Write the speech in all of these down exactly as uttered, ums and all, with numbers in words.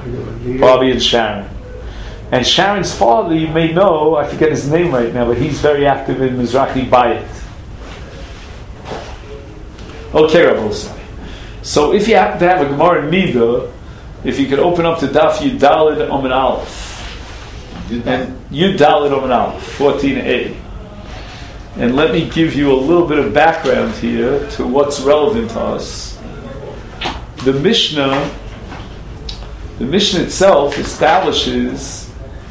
Bobby and Sharon. And Sharon's father, you may know, I forget his name right now, but he's very active in Mizrahi Bayit. Okay, Rabosai. So if you happen to have a Gemara in Mida, if you could open up to Daf Yud Daled Omen Aleph, and Yud Daled Omen Aleph, fourteen A. And let me give you a little bit of background here to what's relevant to us. The Mishnah, the Mishnah itself establishes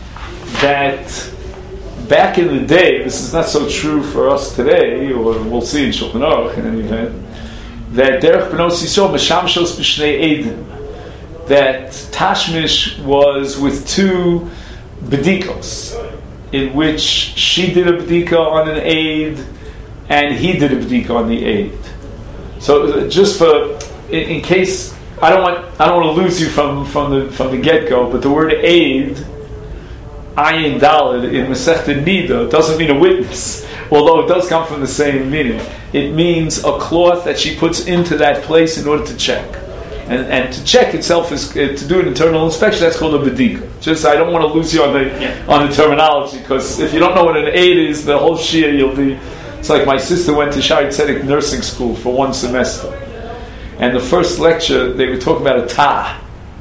that back in the day, this is not so true for us today, or we'll see in Shulchan Aruch in any event, that Derech B'nos Yisrael Meshamshos B'shnei Eidim, that Tashmish was with two bedikos, in which she did a bedika on an aid and he did a bedika on the aid. So just for in, in case I don't want I don't want to lose you from, from the from the get go, but the word aid, ayin daled in Masechta Nida, doesn't mean a witness, although it does come from the same meaning. It means a cloth that she puts into that place in order to check. And, and to check itself is uh, to do an internal inspection. That's called a bedika. Just I don't want to lose you on the yeah. on the terminology, because if you don't know what an aid is, the whole shia you'll be. It's like my sister went to Shari Tzedek nursing school for one semester, and the first lecture they were talking about a ta,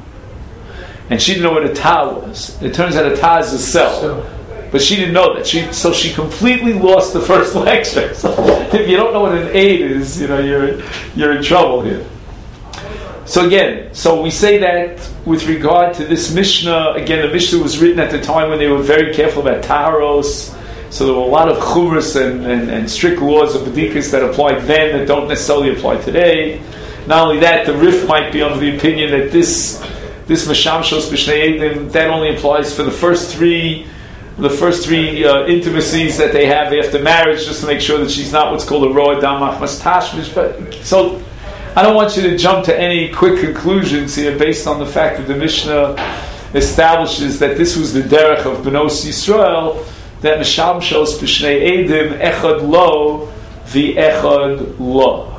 and she didn't know what a ta was. It turns out a ta is a cell, so, but she didn't know that. She so she completely lost the first lecture. So if you don't know what an aid is, you know you're you're in trouble here. So again, so we say that with regard to this Mishnah, again, the Mishnah was written at the time when they were very careful about taharos, so there were a lot of chumras and, and, and strict laws of bedikas that applied then that don't necessarily apply today. Not only that, the Rif might be under the opinion that this this Meshamshos B'shnei Eidim, that only applies for the first three the first three uh, intimacies that they have after marriage, just to make sure that she's not what's called a roa damach mas tashmish. But so I don't want you to jump to any quick conclusions here based on the fact that the Mishnah establishes that this was the derech of B'nos Yisrael, that Meshamshos B'shnei Eidim echad lo v'echad lo.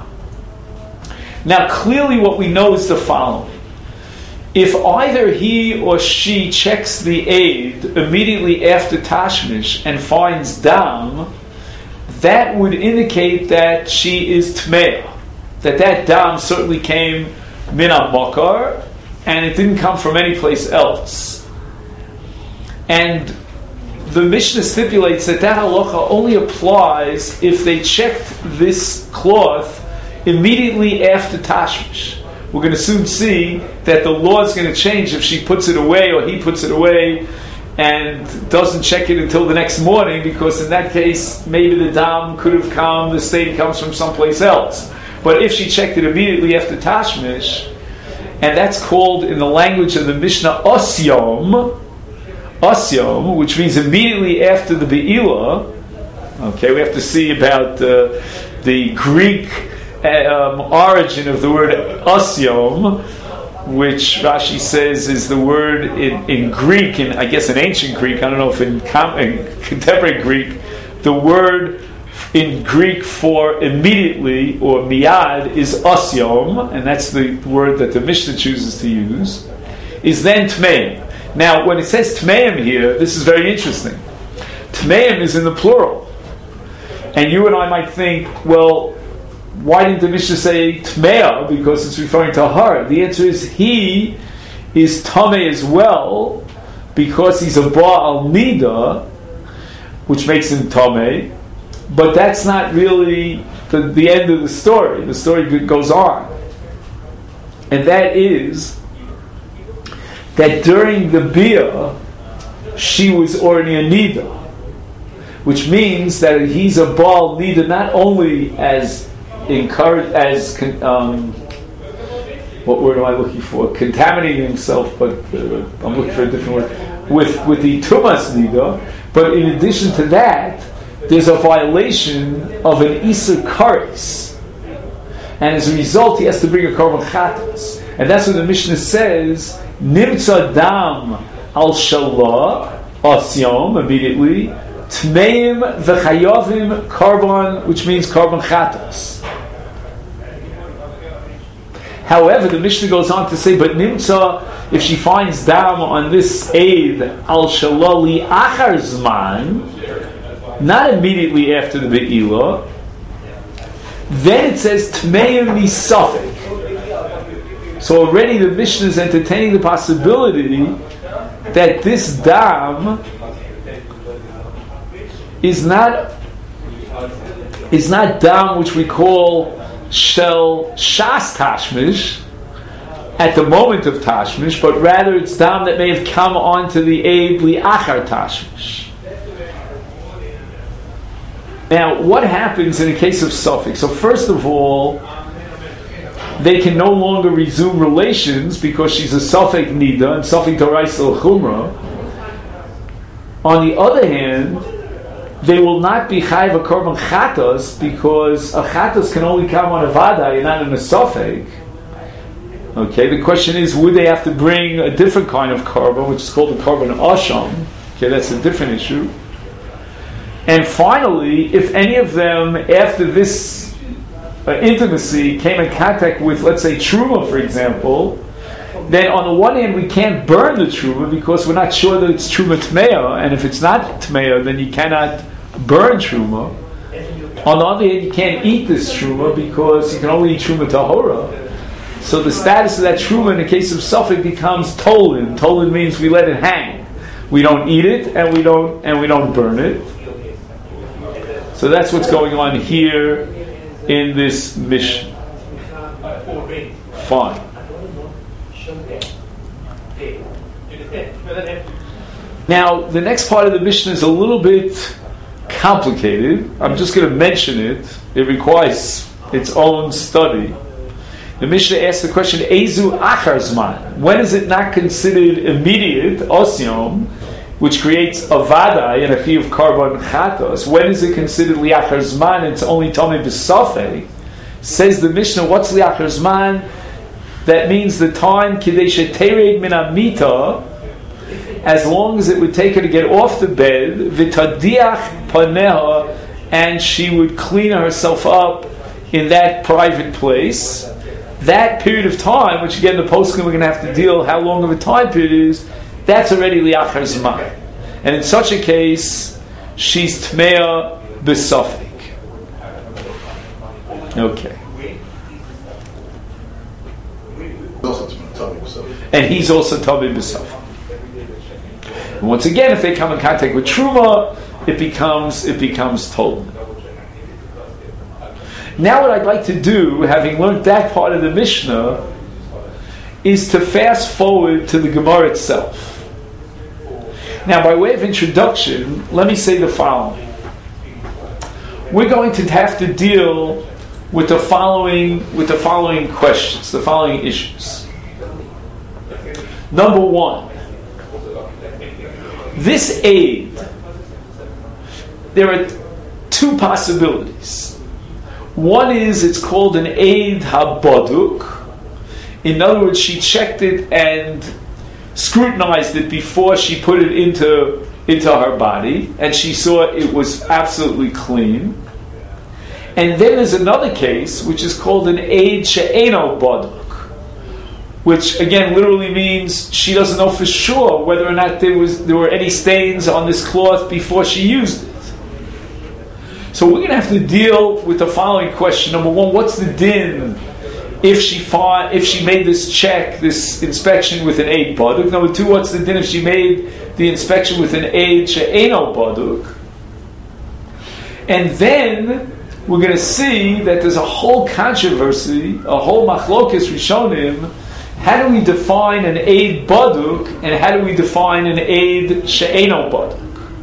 Now clearly what we know is the following. If either he or she checks the aid immediately after Tashmish and finds dam, that would indicate that she is Tmeah. That that dam certainly came min makar, and it didn't come from any place else. And the Mishnah stipulates that that halacha only applies if they checked this cloth immediately after Tashmish. We're going to soon see that the law is going to change if she puts it away or he puts it away and doesn't check it until the next morning, because in that case maybe the dam could have come, the stain comes from someplace else. But if she checked it immediately after Tashmish, and that's called in the language of the Mishnah Osyom, Osyom, which means immediately after the Be'ilah. Okay, we have to see about uh, the Greek um, origin of the word Osyom, which Rashi says is the word in, in Greek, in I guess in ancient Greek, I don't know if in, com- in contemporary Greek, the word in Greek for immediately or miyad is osyom, and that's the word that the Mishnah chooses to use, is then tmeim. Now, when it says tmeim here, this is very interesting. Tmeim is in the plural. And you and I might think, well, why didn't the Mishnah say tmeah? Because it's referring to her. The answer is he is tameh as well, because he's a ba'al nida, which makes him tameh. But that's not really the, the end of the story. The story goes on. And that is that during the Bia, she was already a Nida. Which means that he's a Baal Nida not only as encouraged, as, um, what word am I looking for? Contaminating himself, but uh, I'm looking for a different word. With, with the Tumas Nida, but in addition to that, there's a violation of an Isur Kares. And as a result, he has to bring a Korban Chatas. And that's what the Mishnah says, Nimtza Dam Al Shalah, Asyom, immediately, Tmeim V'chayovim Korban, which means Korban Chatas. However, the Mishnah goes on to say, but nimtza, if she finds dam on this aid al shalali achar zman, not immediately after the be'ilah, then it says tmeim misafek. So already the Mishnah is entertaining the possibility that this dam is not is not dam which we call shel shas tashmish at the moment of tashmish, but rather it's dam that may have come onto the aid li'achar tashmish. Now, what happens in a case of suffix? So first of all, they can no longer resume relations because she's a suffix nida and suffix toraisel chumrah. On the other hand, they will not be chayv a korban chatas because a chatas can only come on a vaday and not on a suffix. Okay, the question is, would they have to bring a different kind of korban, which is called a korban asham? Okay, that's a different issue. And finally, if any of them, after this uh, intimacy, came in contact with, let's say, truma, for example, then on the one hand, we can't burn the truma because we're not sure that it's truma tmeya, and if it's not tmeya, then you cannot burn truma. On the other hand, you can't eat this truma because you can only eat truma tahora. So the status of that truma in the case of suffix becomes tolin. Tolin means we let it hang. We don't eat it, and we don't and we don't burn it. So that's what's going on here in this mission. Fine. Now, the next part of the mission is a little bit complicated. I'm just going to mention it. It requires its own study. The Mishnah asks the question, Ezu achar zman. When is it not considered immediate, osyom, which creates a vadai and a chi of korban chatos? When is it considered liachar zman? It's only tomei b'safek. Says the Mishnah, what's liachar zman? That means the time kidei shetered min amita, as long as it would take her to get off the bed, v'tadiach paneha, and she would clean herself up in that private place. That period of time, which again the poskim we're going to have to deal how long of a time period it is, that's already liachar zman. And in such a case, she's tmeya b'safek. Okay. And he's also tamei b'safek. And once again, if they come in contact with truma, it becomes it becomes told. Now what I'd like to do, having learned that part of the Mishnah, is to fast forward to the Gemara itself. Now, by way of introduction, let me say the following. We're going to have to deal with the following with the following questions, the following issues. Number one, this aid, there are two possibilities. One is it's called an aid habaduk. In other words, she checked it and scrutinized it before she put it into, into her body, and she saw it was absolutely clean. And then there's another case, which is called an aid she'eno baduk, which again literally means she doesn't know for sure whether or not there was there were any stains on this cloth before she used it. So we're going to have to deal with the following question. Number one, what's the din if she fought, if she made this check, this inspection with an aid baduk? Number two, what's the din if she made the inspection with an aid she'eno baduk? And then we're going to see that there's a whole controversy, a whole machlokes rishonim. How do we define an aid baduk, and how do we define an aid she'eno baduk?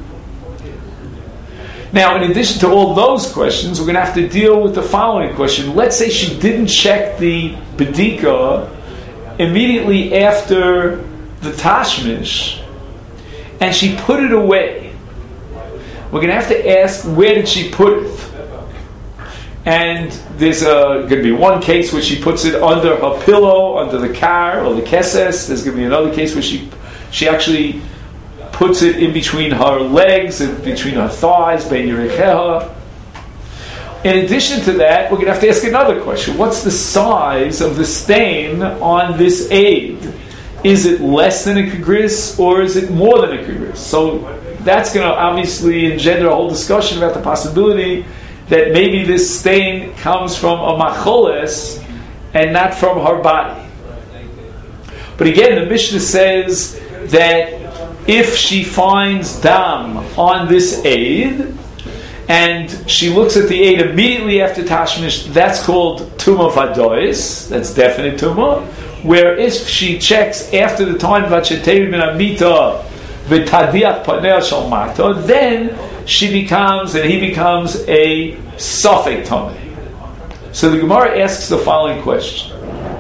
Now, in addition to all those questions, we're going to have to deal with the following question. Let's say she didn't check the bedika immediately after the tashmish, and she put it away. We're going to have to ask, where did she put it? And there's a, going to be one case where she puts it under her pillow, under the car, or the keses. There's going to be another case where she she actually puts it in between her legs, in between her thighs, bein yerecheha. In addition to that, we're going to have to ask another question. What's the size of the stain on this aid? Is it less than a kegris or is it more than a kegris? So that's going to obviously engender a whole discussion about the possibility that maybe this stain comes from a macholes and not from her body. But again, the Mishnah says that if she finds dam on this aid and she looks at the aid immediately after tashmish, that's called tumah vadois, that's definite tumah. Where if she checks after the time v'chetei min amita v'tadiach panei shel mata, then she becomes and he becomes a safek tameh. So the Gemara asks the following question: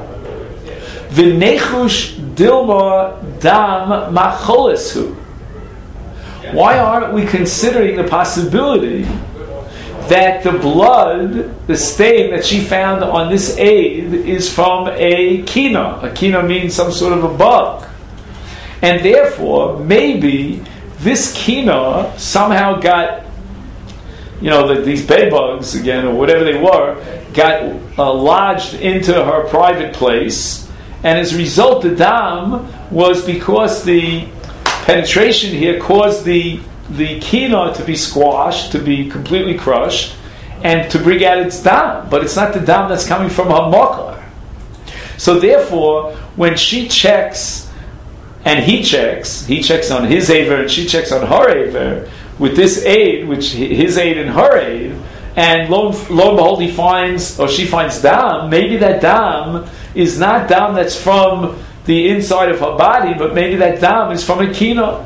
V'nechush dilma dam macholesu. Why aren't we considering the possibility that the blood, the stain that she found on this aid, is from a kina? A kina means some sort of a bug. And therefore, maybe this kina somehow got, you know, the, these bed bugs, again, or whatever they were, got uh, lodged into her private place. And as a result, the dam was because the penetration here caused the the kina to be squashed, to be completely crushed, and to bring out its dam. But it's not the dam that's coming from her makar. So therefore, when she checks, and he checks, he checks on his aver, and she checks on her aver, with this aid, which his aid and her aid, and lo, lo and behold, he finds, or she finds dam, maybe that dam is not dam that's from the inside of her body, but maybe that dam is from a kina.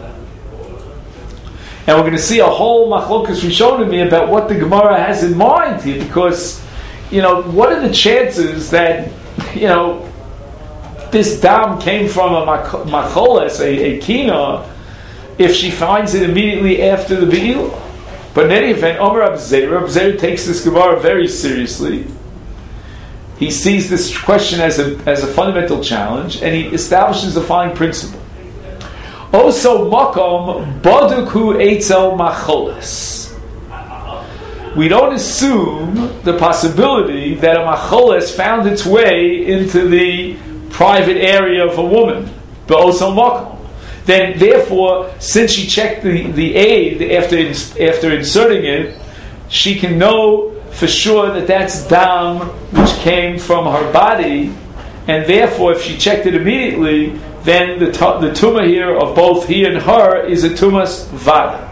And we're going to see a whole machlokas rishonim me about what the Gemara has in mind here, because, you know, what are the chances that, you know, this dam came from a macholes, a, a kina, if she finds it immediately after the be'ilah? But in any event, Omer Rab Zera, Rab Zera takes this Gemara very seriously. He sees this question as a as a fundamental challenge, and he establishes the following principle. Also, makom baduku eitzel macholes. We don't assume the possibility that a macholes found its way into the private area of a woman. But also makom. Then, therefore, since she checked the, the aid after after inserting it, she can know for sure that that's dam which came from her body, and therefore, if she checked it immediately, then the the tumah here of both he and her is a tumas vada.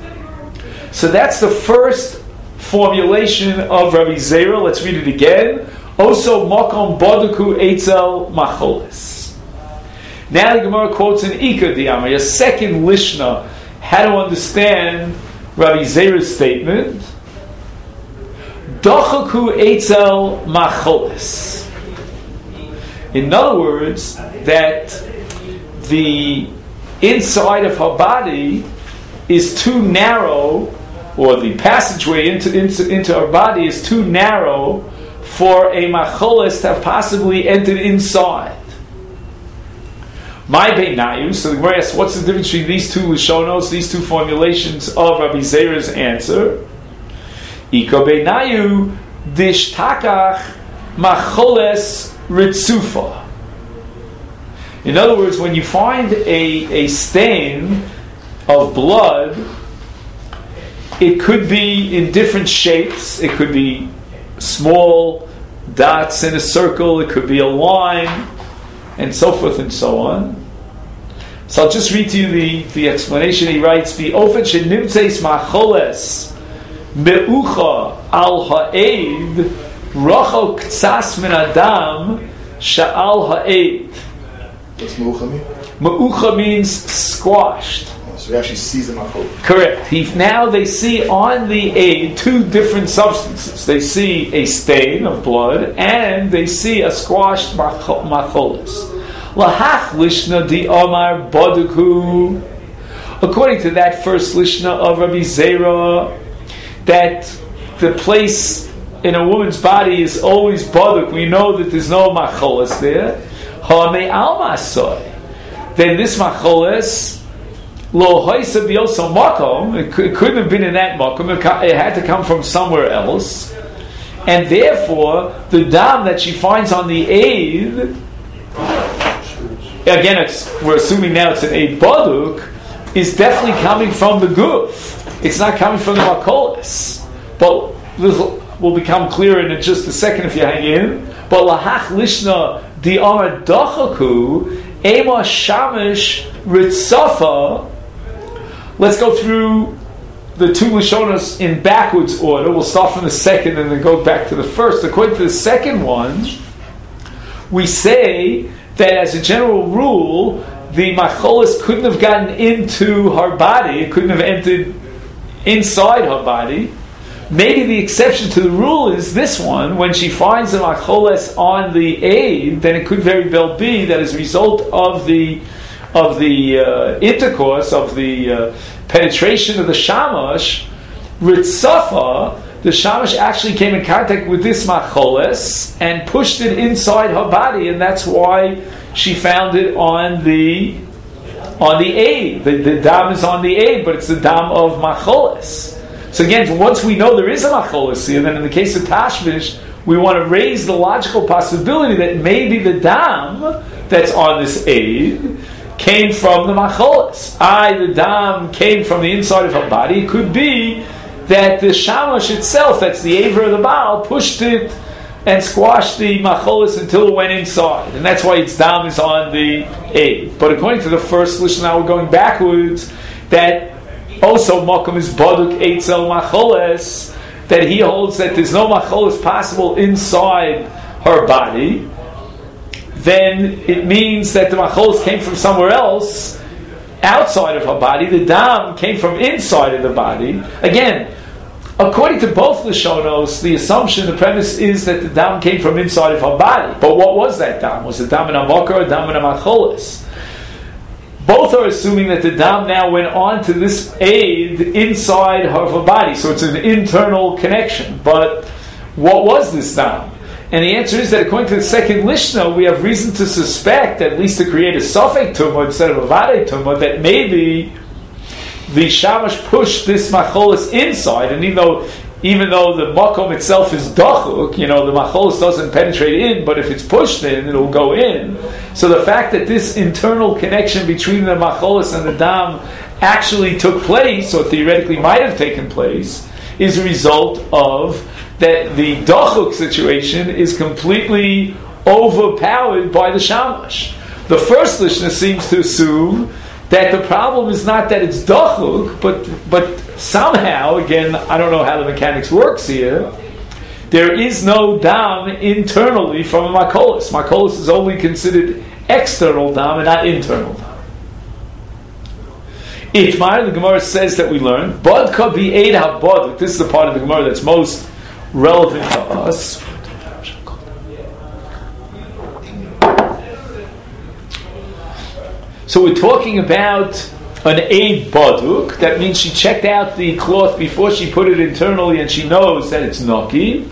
So that's the first formulation of Rabbi Zera. Let's read it again. Also, makom baduku eitzel macholes. Now the Gemara quotes an Ika Diyamar, a second Lishna, how to understand Rabbi Zera's statement. Dochaku eitzel macholes. In other words, that the inside of her body is too narrow, or the passageway into, into, into her body is too narrow for a macholes to have possibly entered inside. My beinayu. So the Gemara asks, what's the difference between these two lishonos, these two formulations of Rabbi Zera's answer? Iko beinayu dishtakach macholes ritzufa. In other words, when you find a, a stain of blood, it could be in different shapes. It could be small dots in a circle. It could be a line, and so forth and so on. So I'll just read to you the, the explanation. He writes, the ofen shenimtzeis macholes meucha al ha'ed rachok tzas min adam sha'al ha'ed. What's meucha mean? Meucha means squashed. Oh, so he actually sees the macholes. Correct. He, now they see on the aid two different substances. They see a stain of blood and they see a squashed macholes. Lahach lishna di omar baduku. According to that first lishna of Rabbi Zera, that the place in a woman's body is always baduk. We know that there's no macholes there. Ha'mei al masoi. Then this macholes lo hoisa bioso makom. It couldn't have been in that makom. It had to come from somewhere else. and therefore the dam that she finds on the aid, again, it's, we're assuming now it's an aid baduk, is definitely coming from the guf. It's not coming from the makolis. But this will become clearer in just a second if you hang in. But lahach lishna di amar dachaku ema shamish ritzafa. Let's go through the two Lashonos in backwards order. We'll start from the second and then go back to the first. According to the second one, we say that as a general rule, the macholis couldn't have gotten into her body, it couldn't have entered inside her body. Maybe the exception to the rule is this one: when she finds the macholes on the aid, then it could very well be that as a result of the of the uh, intercourse, of the uh, penetration of the shamash, ritzafa, the shamash actually came in contact with this macholes and pushed it inside her body, and that's why she found it on the on the aid. The, the dam is on the aid, but it's the dam of macholes. So again, once we know there is a macholes here, then in the case of tashmish, we want to raise the logical possibility that maybe the dam that's on this aid came from the macholes. I, the dam, came from the inside of her body. It could be that the shamash itself, that's the aver of the Baal, pushed it and squashed the macholes until it went inside. And that's why its dam is on the aid. But according to the first lishon, now we're going backwards, that also makom is baduk eitzel macholes, that he holds that there's no macholes possible inside her body, then it means that the macholes came from somewhere else outside of her body. The dam came from inside of the body. Again, according to both Lashonos, the assumption, the premise is that the dam came from inside of her body. But what was that dam? Was it dam in a makar or dam in a macholes? Both are assuming that the dam now went on to this aid inside of her body. So it's an internal connection. But what was this dam? And the answer is that according to the second Lishna, we have reason to suspect, at least to create a Safek Tumah instead of a Vadei Tumah, that maybe the Shamash pushed this Macholis inside, and even though even though the Makom itself is Dachuk, you know, the Macholis doesn't penetrate in, but if it's pushed in, it'll go in. So the fact that this internal connection between the Macholis and the Dam actually took place, or theoretically might have taken place, is a result of that the Dachuk situation is completely overpowered by the Shamash. The first Lishna seems to assume that the problem is not that it's Dachuk, but but somehow, again, I don't know how the mechanics works here, there is no Dam internally from a Makolis. Makolis is only considered external Dam and not internal Dam. Itmar, the Gemara says that we learn, Bodka bi'ed ha'boduk. This is the part of the Gemara that's most relevant to us. So we're talking about an aid baduk. That means she checked out the cloth before she put it internally, and she knows that it's naki.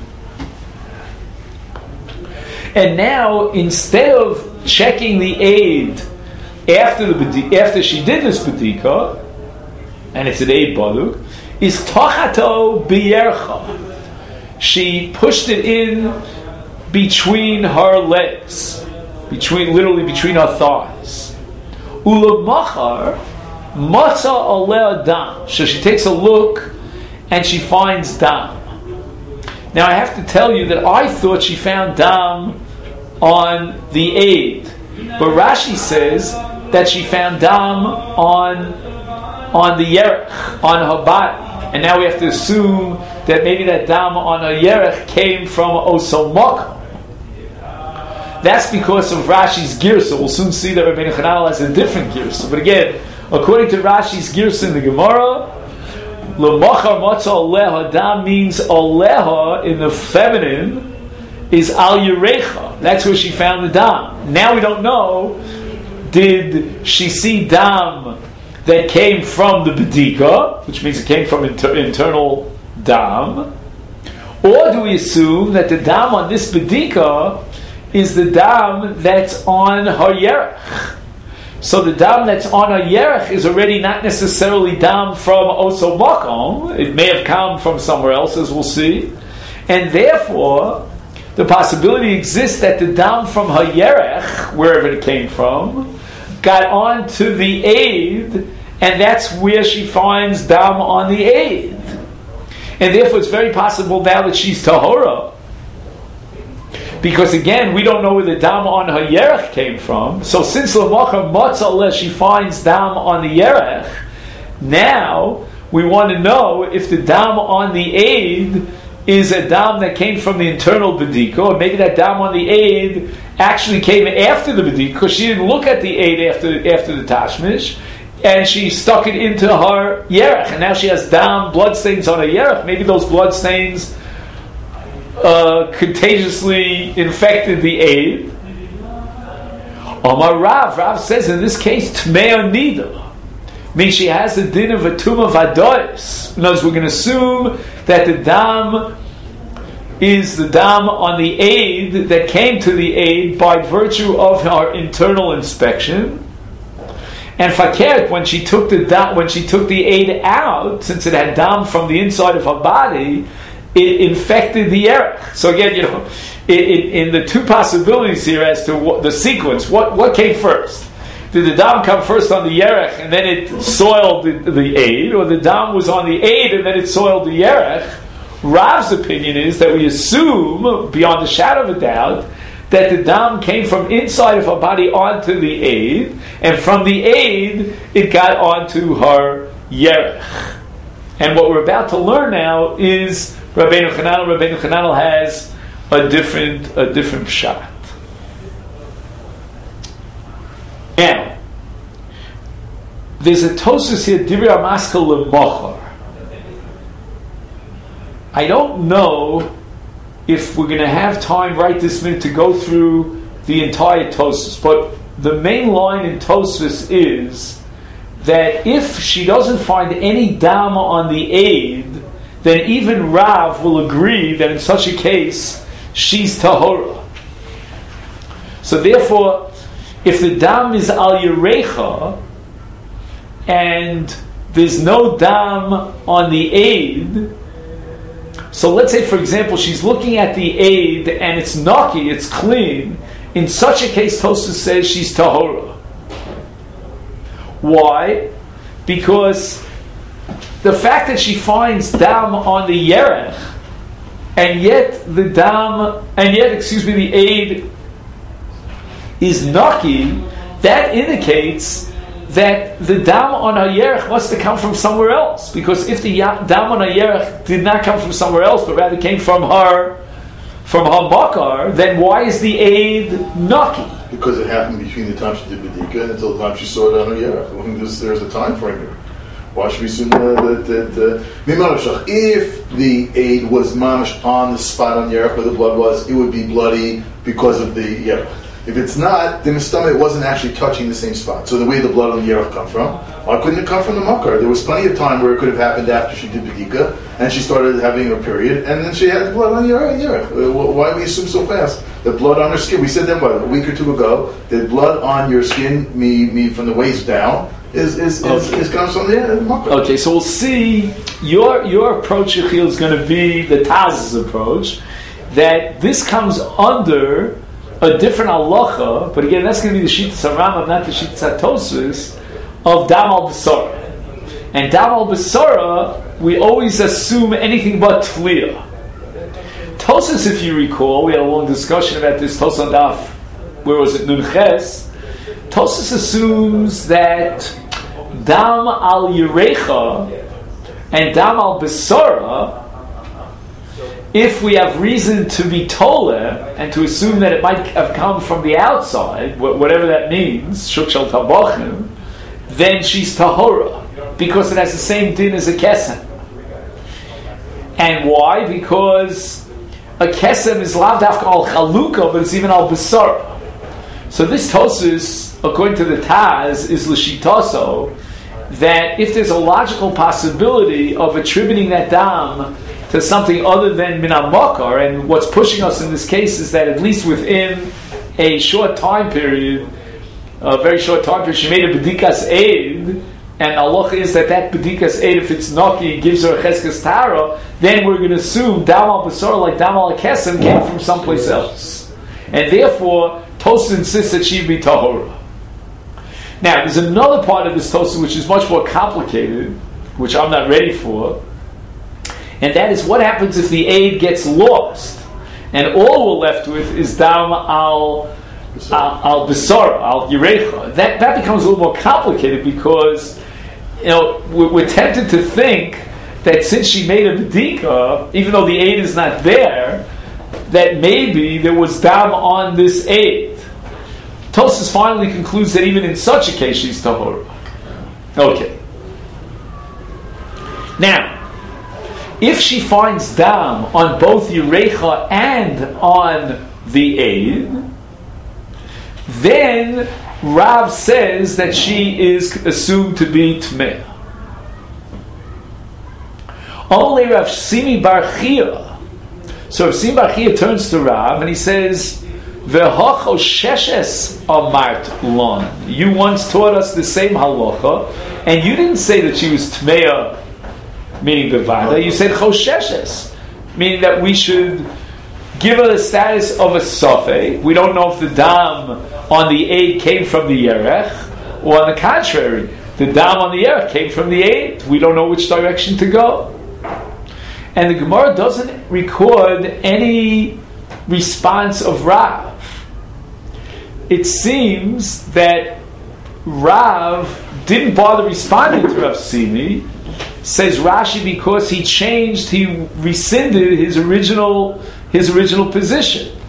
And now, instead of checking the aid after the after she did this bedika, and it's an aid baduk, is tachato biyercha. She pushed it in between her legs, between literally between her thighs. Ulamachar matza aleh dam. So she takes a look and she finds dam. Now I have to tell you that I thought she found dam on the aid, but Rashi says that she found dam on on the yerech, on her body. And now we have to assume that maybe that dam on her yerech came from Osomok. That's because of Rashi's girsa. We'll soon see that Rabbeinu Chananel has a different girsa. But again, according to Rashi's girsa in the Gemara, L'machar matzah aleha, dam means aleha in the feminine is al yerecha. That's where she found the dam. Now we don't know, did she see dam that came from the bedika, which means it came from inter- internal dam, or do we assume that the dam on this bedika is the dam that's on her yerech? So the dam that's on her yerech is already not necessarily dam from Oso Makom. It may have come from somewhere else, as we'll see. And therefore, the possibility exists that the dam from Hayerech, wherever it came from, got on to the aid, and that's where she finds dam on the aid. And therefore it's very possible now that she's tahora. Because again, we don't know where the dam on her yerech came from. So since l'mocha motzaleh she finds dam on the yerech, now we want to know if the dam on the aid is a dam that came from the internal bedika, or maybe that dam on the aid actually came after the bedika, because she didn't look at the aid after after the tashmish, and she stuck it into her yerech, and now she has dam bloodstains on her yerech. Maybe those bloodstains uh, contagiously infected the aid. Omar Rav, Rav says in this case, Tmeo Nida. Means she has the din of a tumah vadois. In other words, we're going to assume that the dam is the dam on the aid that came to the aid by virtue of our internal inspection. And fakert, when she took the dam, when she took the aid out, since it had dam from the inside of her body, it infected the erech. So again, you know, it, it, in the two possibilities here as to what, the sequence, what what came first? Did the dam come first on the yerech and then it soiled the, the aid, or the dam was on the aid and then it soiled the yerech? Rav's opinion is that we assume, beyond a shadow of a doubt, that the dam came from inside of her body onto the aid, and from the aid it got onto her yerech. And what we're about to learn now is Rabbeinu Chananel. Rabbeinu Chananel has a different a different shot. Now, there's a Tosfos here, Divrei HaMaskal L'Mochar. I don't know if we're going to have time right this minute to go through the entire Tosfos, but the main line in Tosfos is that if she doesn't find any dam on the aid, then even Rav will agree that in such a case, she's tahora. So therefore, if the dam is al yerecha and there's no dam on the aid, so let's say, for example, she's looking at the aid and it's naki, it's clean. In such a case, Tosfos says she's tahora. Why? Because the fact that she finds dam on the yerech, and yet the dam, and yet, excuse me, the aid is naki, that indicates that the dam on her yerech must have come from somewhere else. Because if the dam on her yerech did not come from somewhere else, but rather came from her, from her makar, then why is the aid naki? Because it happened between the time she did Bedika until the time she saw it on her yerech. There's, there's a time frame here. Why should we assume that, that, that uh, if the aid was mamish on the spot on yerech where the blood was, it would be bloody because of the yerech. If it's not, then the stomach wasn't actually touching the same spot. So the way the blood on the yerech come from, why couldn't it come from the makar? There was plenty of time where it could have happened after she did bedika and she started having her period, and then she had blood on the yerech. Why do we assume so fast? The blood on her skin. We said that what, a week or two ago. The blood on your skin, me, me from the waist down, is is, okay. is, is comes from the makar. Okay, so we'll see. Your your approach, Yechiel, is going to be the Taz's approach. That this comes under a different halacha, but again, that's going to be the Shittas HaRambam, not the Shittas HaTosfos, of Dam al Basara. And Dam al Basara, we always assume anything but Tliya. Tosfos, if you recall, we had a long discussion about this, Tosfos on Daf, where was it, Nun Ches? Tosfos assumes that Dam al Yerecha and Dam al Basara, if we have reason to be told and to assume that it might have come from the outside, whatever that means, shuk shel tabachim, then she's tahora, because it has the same din as a kesem. And why? Because a kesem is lav dafka al chaluka, but it's even al basara. So this Tosfos, according to the Taz, is l'shitaso, that if there's a logical possibility of attributing that dam to something other than min makar, and what's pushing us in this case is that at least within a short time period, a very short time period, she made a bedikas aid, and Allah is that that bedikas aid, if it's naki, gives her a cheskes tara, then we're going to assume dam al basar, like dam al kesem, came from someplace else. And therefore, Tosfos insists that she be tahora. Now, there's another part of this Tosfos which is much more complicated, which I'm not ready for, and that is what happens if the aid gets lost, and all we're left with is dam al al bisar, al yirecha. That that becomes a little more complicated because, you know, we're, we're tempted to think that since she made a bedika, even though the aid is not there, that maybe there was dam on this aid. Tosfos finally concludes that even in such a case she's tahora. Okay. Now, if she finds dam on both Yerecha and on the aid, then Rav says that she is assumed to be Tmeah. Only Rav Simi Bar Chia. So Rav Simi Bar Chia turns to Rav and he says, V'hocho sheshes amart lon. You once taught us the same halacha, and you didn't say that she was Tmeah, meaning Bevada. You said Chosheshes, meaning that we should give her the status of a Sofei. We don't know if the dam on the aid came from the Yerech, or on the contrary, the dam on the Yerech came from the aid. We don't know which direction to go. And the Gemara doesn't record any response of Rav. It seems that Rav didn't bother responding to Rav Simi, says Rashi, because he changed, he rescinded his original his original position.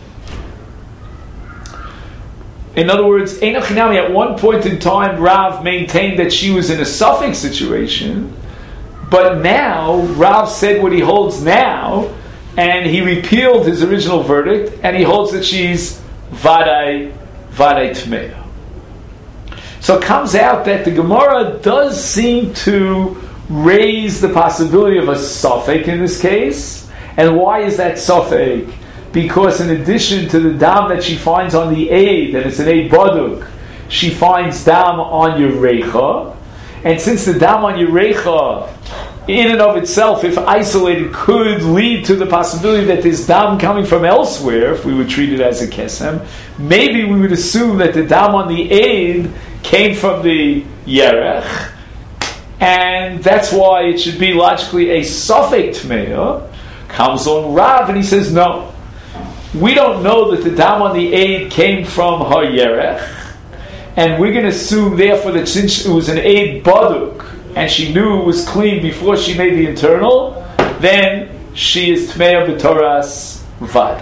In other words, Eino Chinami, at one point in time, Rav maintained that she was in a suffix situation, but now Rav said what he holds now, and he repealed his original verdict, and he holds that she's Vadai Vadai Tmeah. So it comes out that the Gemara does seem to raise the possibility of a suffix in this case. And why is that suffix? Because in addition to the dam that she finds on the aid, and it's an aid baduk, she finds dam on Yerecha. And since the dam on Yerecha, in and of itself, if isolated, could lead to the possibility that there's dam coming from elsewhere, if we would treat it as a kesem, maybe we would assume that the dam on the aid came from the Yerech, and that's why it should be logically a suffix tmeah. Comes on Rav and he says, no, we don't know that the dam on the aid came from her Yerech, and we're going to assume therefore that since it was an aid baduk and she knew it was clean before she made the internal, then she is tmeah b'toras vad.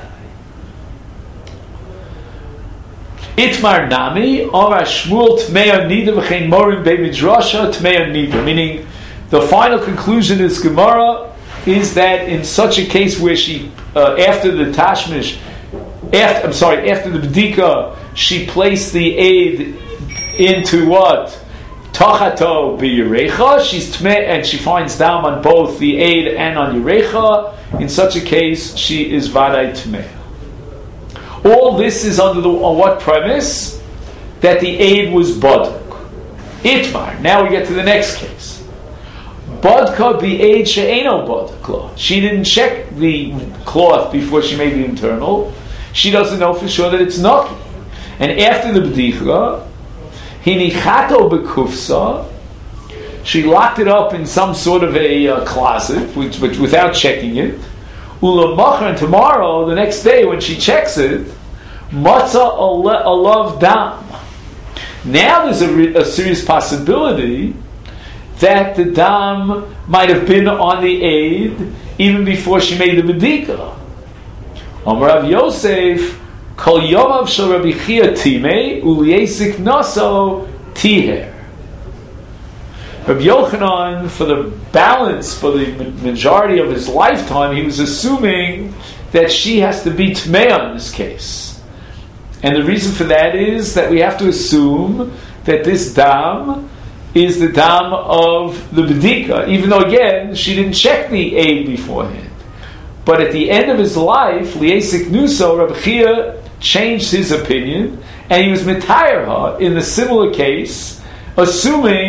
Itmar nami Omar Shmuel tmeah nida v'chein morim be'midrasha tmeah nida. Meaning, the final conclusion is Gemara is that in such a case where she, uh, after the tashmish, after, I'm sorry, after the bedika, she placed the aid into what? Tachato b'Yerecha, she's tmeh, and she finds down on both the aid and on Yerecha. In such a case, she is vadai tmeh. All this is under the, on what premise? That the aid was baduk. Itmar. Now we get to the next case. Badka b'aid she'eno baduk. She didn't check the cloth before she made the internal. She doesn't know for sure that it's naki. And after the b'dicha, hinichato b'kufsa, she locked it up in some sort of a uh, closet, which, which without checking it. Ulamachar, and tomorrow, the next day, when she checks it, matzah alav dam. Now there's a, re- a serious possibility that the dam might have been on the aid even before she made the bedika. Amar Rav Yosef, kol yomav shel Rabbi Chia timei uliesik naso tiher. Rabbi Yochanan, for the balance, for the majority of his lifetime, he was assuming that she has to be tmeah in this case. And the reason for that is that we have to assume that this dam is the dam of the bedika, even though, again, she didn't check the aid beforehand. But at the end of his life, liesik nuso, Rabbi Chia changed his opinion, and he was mitayr her in the similar case, assuming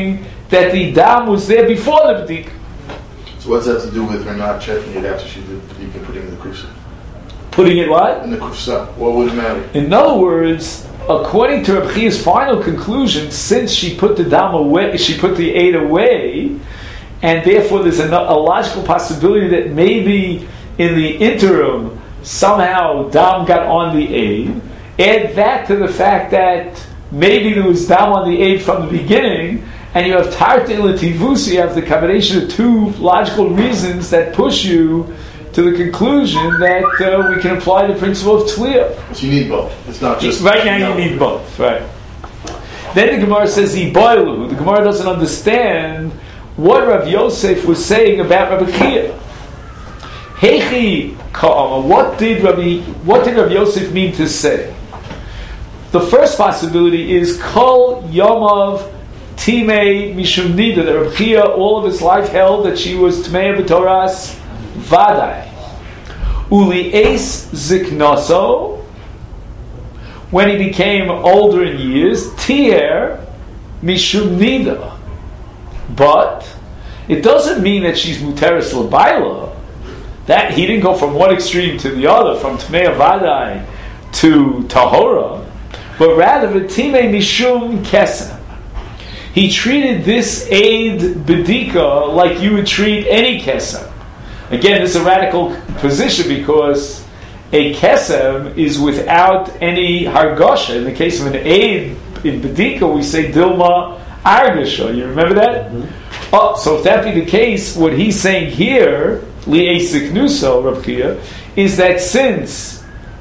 that the dam was there before the bedika. So what's that to do with her not checking it after she did the bedika, putting it in the kufsa? Putting it what? In the kufsa. What would it matter? In other words, according to Reb Chia's final conclusion, since she put the dam away, she put the aid away, and therefore there's a, a logical possibility that maybe in the interim somehow dam got on the aid. Add that to the fact that maybe there was dam on the aid from the beginning, and you have tarte l'tivusi, you have the combination of two logical reasons that push you to the conclusion that uh, we can apply the principle of Tliya. So you need both. It's not just... Right now you need both, right. Then the Gemara says, Iboilu. The Gemara doesn't understand what Rav Yosef was saying about Rabbi Chia. Heichi ka'ama. What did Rabbi, what did Rav Yosef mean to say? The first possibility is Kol Yomav Timei Mishum Nida. That Rabbi Chia all of his life held that she was Tmei B'Toras Vadai. Uli Eis Ziknoso, when he became older in years, Tier Mishum Nida. But it doesn't mean that she's Muteris L'Baila. That he didn't go from one extreme to the other, from Tmei Vadai to Tahora, but rather V'Timei Mishum Kesem. He treated this aid bedika like you would treat any kesem. Again, this is a radical position because a kesem is without any hargosha. In the case of an aid in bedika, we say dilma argasha. You remember that? Mm-hmm. Oh, so if that be the case, what he's saying here, li'esik nuso, Rav Chia, is that since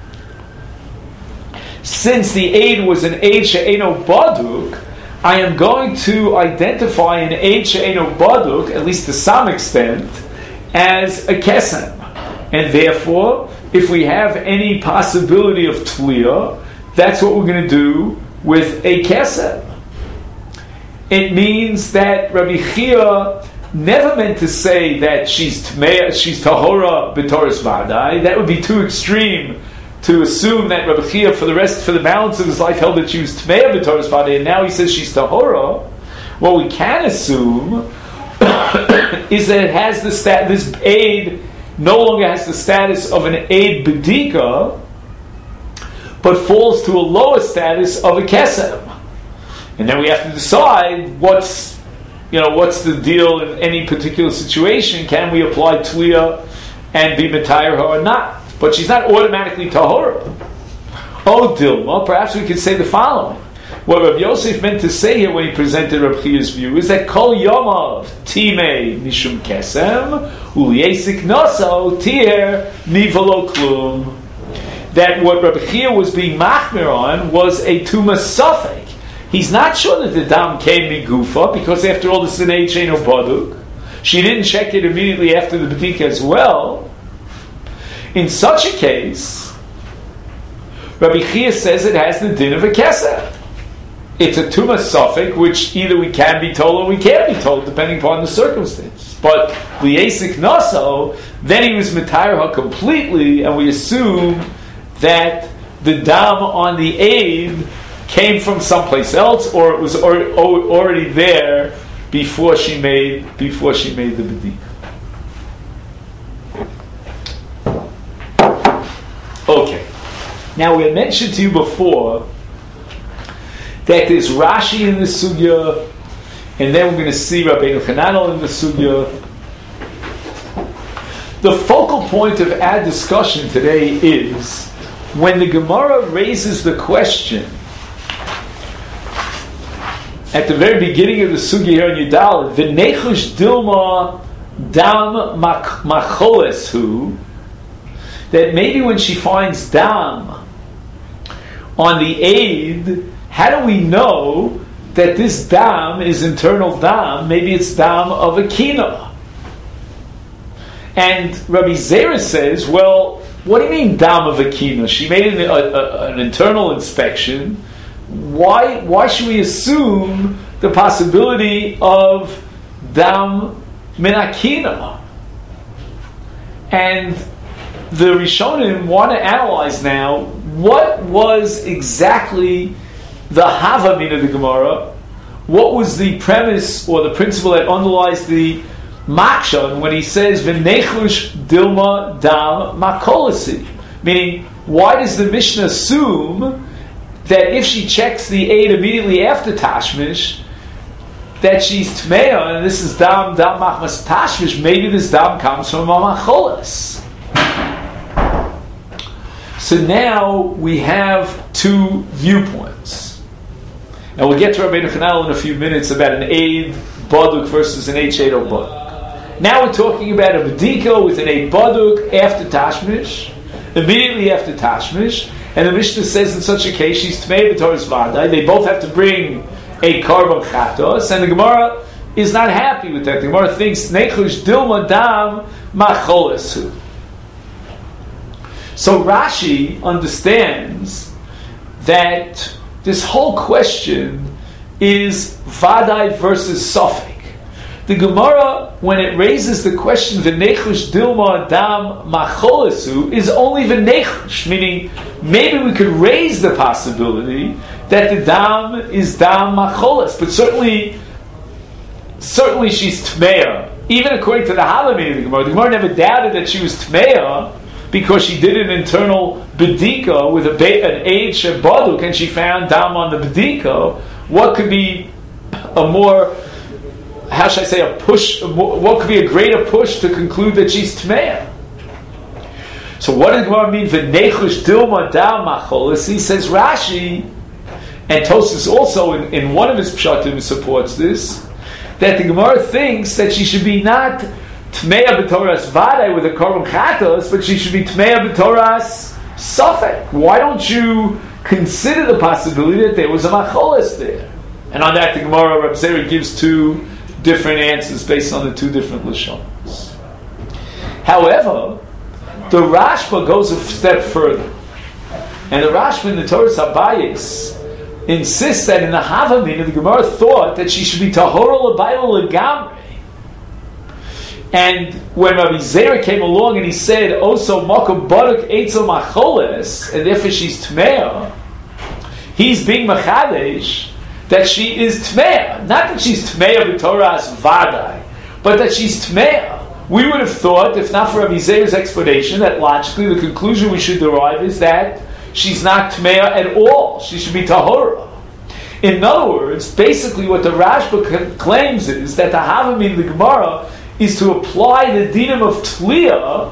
since the aid was an aid she'eno baduk, I am going to identify an aid she'eno baduk, at least to some extent, as a kesem. And therefore, if we have any possibility of tliya, that's what we're going to do with a kesem. It means that Rabbi Chia never meant to say that she's tmei, she's tahora b'toras vadai. That would be too extreme to assume that Rabbi Chia for the rest, for the balance of his life, held that she was tmei b'toras vadai, and now he says she's tahora. What we can assume is that it has the stat. This aid no longer has the status of an aid bedika, but falls to a lower status of a kesem. And then we have to decide what's, you know, what's the deal in any particular situation. Can we apply tliya and be metayr her or not? But she's not automatically tahora. Oh, Dilma, perhaps we could say the following. What Rav Yosef meant to say here when he presented Rav Chia's view is that Kol Yomav Timei Mishum Kesem Uliesik Noso Tier Nivalo Klum. That what Rav Chia was being machmir on was a Tuma Safek. He's not sure that the dam came migufa because after all this is an Eid She'eno Baduk. She didn't check it immediately after the Bedika as well. In such a case, Rabbi Chia says it has the din of a kesef. It's a tuma suffix, which either we can be told or we can't be told, depending upon the circumstance. But liesik naso, then he was mitayr completely, and we assume that the dam on the aid came from someplace else, or it was or, or, already there before she made before she made the bedika. Okay. Now we had mentioned to you before that there's Rashi in the sugya, and then we're going to see Rabbeinu Hananel in the sugya. The focal point of our discussion today is when the Gemara raises the question at the very beginning of the sugya here in Yudal, v'nechush dilma dam macholes hu, that maybe when she finds dam on the aid, how do we know that this dam is internal dam? Maybe it's dam of a kina. And Rabbi Zera says, well, what do you mean dam of a kina? She made an, a, a, an internal inspection. Why, why should we assume the possibility of dam min akina? And the Rishonim want to analyze now what was exactly the Havamina of the Gemara what was the premise or the principle that underlies the Makshan when he says V'nechush dilma dam makolasi? Meaning, why does the Mishnah assume that if she checks the aid immediately after Tashmish, that she's Tmeya, and this is dam dam machmas Tashmish, maybe this dam comes from a macholas. So now we have two viewpoints. And we'll get to Rabbeinu Chananel in a few minutes about an aid baduk versus an aid shedo baduk. Now we're talking about a bediko with an aid baduk after Tashmish, immediately after Tashmish, and the Mishnah says in such a case she's Tmei b'Torah's Vadai. They both have to bring a Karban Chatos, and the Gemara is not happy with that. The Gemara thinks Nechush Dilma Dam Macholesu. So Rashi understands that this whole question is Vadai versus Sofik. The Gemara, when it raises the question V'nechush Dilma Dam Macholesu, is only V'nechush, meaning maybe we could raise the possibility that the Dam is Dam Macholes, but certainly certainly she's Tmeya. Even according to the Halamin of the Gemara, the Gemara never doubted that she was Tmeya because she did an internal Bedika with a ba- an aid Shebaduk and she found Dam on the Bedika. What could be a more, how should I say, a push, what could be a greater push to conclude that she's Tmeya? So what does the Gemara mean? V'nechush dilma dam macholes. He says Rashi, and Tosfos also in, in one of his pshatim supports this, that the Gemara thinks that she should be not Tmeya b'Torah's Vadai with a Korban Chatos, but she should be Tmeya b'Torah's Safek. Why don't you consider the possibility that there was a macholes there? And on that the Gemara, Reb Zera gives two different answers based on the two different Lashonos. However, the Rashba goes a step further. And the Rashba in the Torah Sabayis insists that in the Havamina, the Gemara thought that she should be Tahora L'Bayla L'Gamri. And when Rabbi Zera came along and he said, Oso Mokum Baruch Eitzel Macholes, and therefore she's Tmeya, he's being Machadesh that she is Tmeya. Not that she's Tmeya b'Torah's Vadai, but that she's Tmeya. We would have thought, if not for Rabbi Zera's explanation, that logically the conclusion we should derive is that she's not Tmeya at all. She should be Tahora. In other words, basically what the Rashba c- claims is that the Havamin, the Gemara, is to apply the dinim of Tliya,